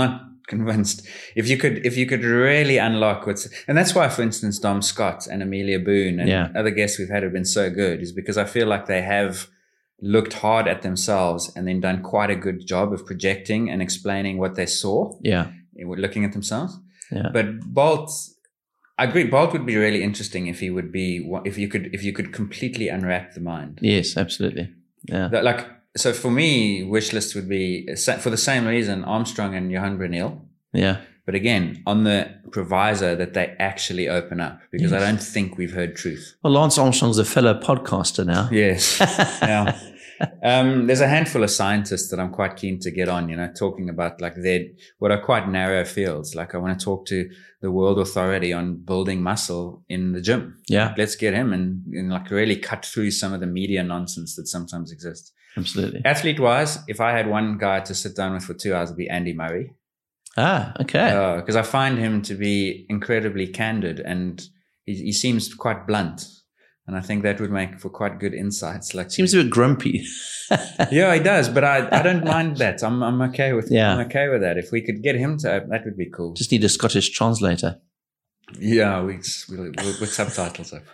convinced. If you could, if you could really unlock what's, and that's why, for instance, Dom Scott and Amelia Boone and yeah. other guests we've had have been so good, is because I feel like they have looked hard at themselves and then done quite a good job of projecting and explaining what they saw. Yeah. Looking at themselves. Yeah. But Bolt, I agree. Bolt would be really interesting if he would be, if you could, if you could completely unwrap the mind. Yes, absolutely. Yeah. That, like, so for me, wish list would be for the same reason, Armstrong and Johan Brunel. Yeah. But again, on the proviso that they actually open up, because yes. I don't think we've heard truth. Well, Lance Armstrong's a fellow podcaster now. Yes. Yeah. Um, there's a handful of scientists that I'm quite keen to get on, you know, talking about like their, what are quite narrow fields. Like I want to talk to the World Authority on building muscle in the gym. Yeah. Let's get him and, and like really cut through some of the media nonsense that sometimes exists. Absolutely. Athlete wise, if I had one guy to sit down with for two hours, it'd be Andy Murray. Ah, okay. Because uh, I find him to be incredibly candid and he, he seems quite blunt. And I think that would make for quite good insights. Like seems a bit grumpy. Yeah, he does, but I, I don't mind that. I'm I'm okay with yeah. I'm okay with that. If we could get him to, that would be cool. Just need a Scottish translator. Yeah, we we'll, we'll, with subtitles up.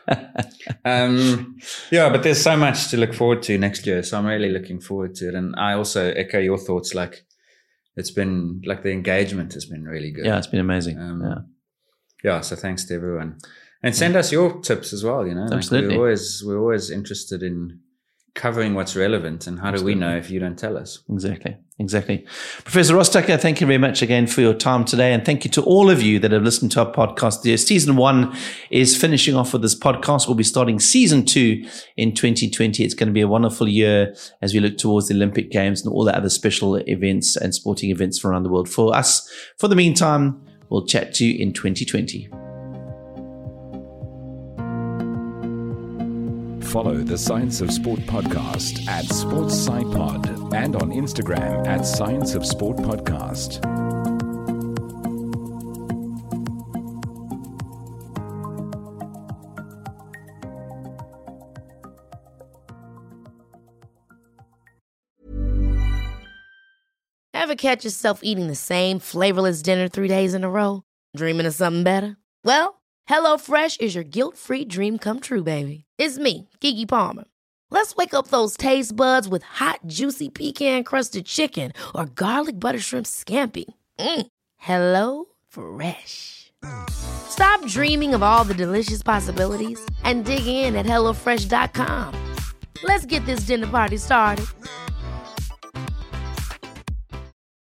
um, yeah, but there's so much to look forward to next year, so I'm really looking forward to it. And I also echo your thoughts. Like it's been like the engagement has been really good. Yeah, it's been amazing. Um, yeah, yeah. So thanks to everyone. And send us your tips as well, you know. Like Absolutely. We're always, we're always interested in covering what's relevant and how Absolutely. do we know if you don't tell us? Exactly. Exactly. Professor Ross Tucker, thank you very much again for your time today. And thank you to all of you that have listened to our podcast. The season one is finishing off with this podcast. We'll be starting season two in twenty twenty. It's going to be a wonderful year as we look towards the Olympic Games and all the other special events and sporting events from around the world. For us, for the meantime, we'll chat to you in twenty twenty. Follow the Science of Sport podcast at SportsSciPod and on Instagram at Science of Sport Podcast. Ever catch yourself eating the same flavorless dinner three days in a row? Dreaming of something better? Well, HelloFresh is your guilt-free dream come true, baby. It's me, Keke Palmer. Let's wake up those taste buds with hot, juicy pecan-crusted chicken or garlic butter shrimp scampi. Mm. Hello Fresh. Stop dreaming of all the delicious possibilities and dig in at HelloFresh dot com. Let's get this dinner party started.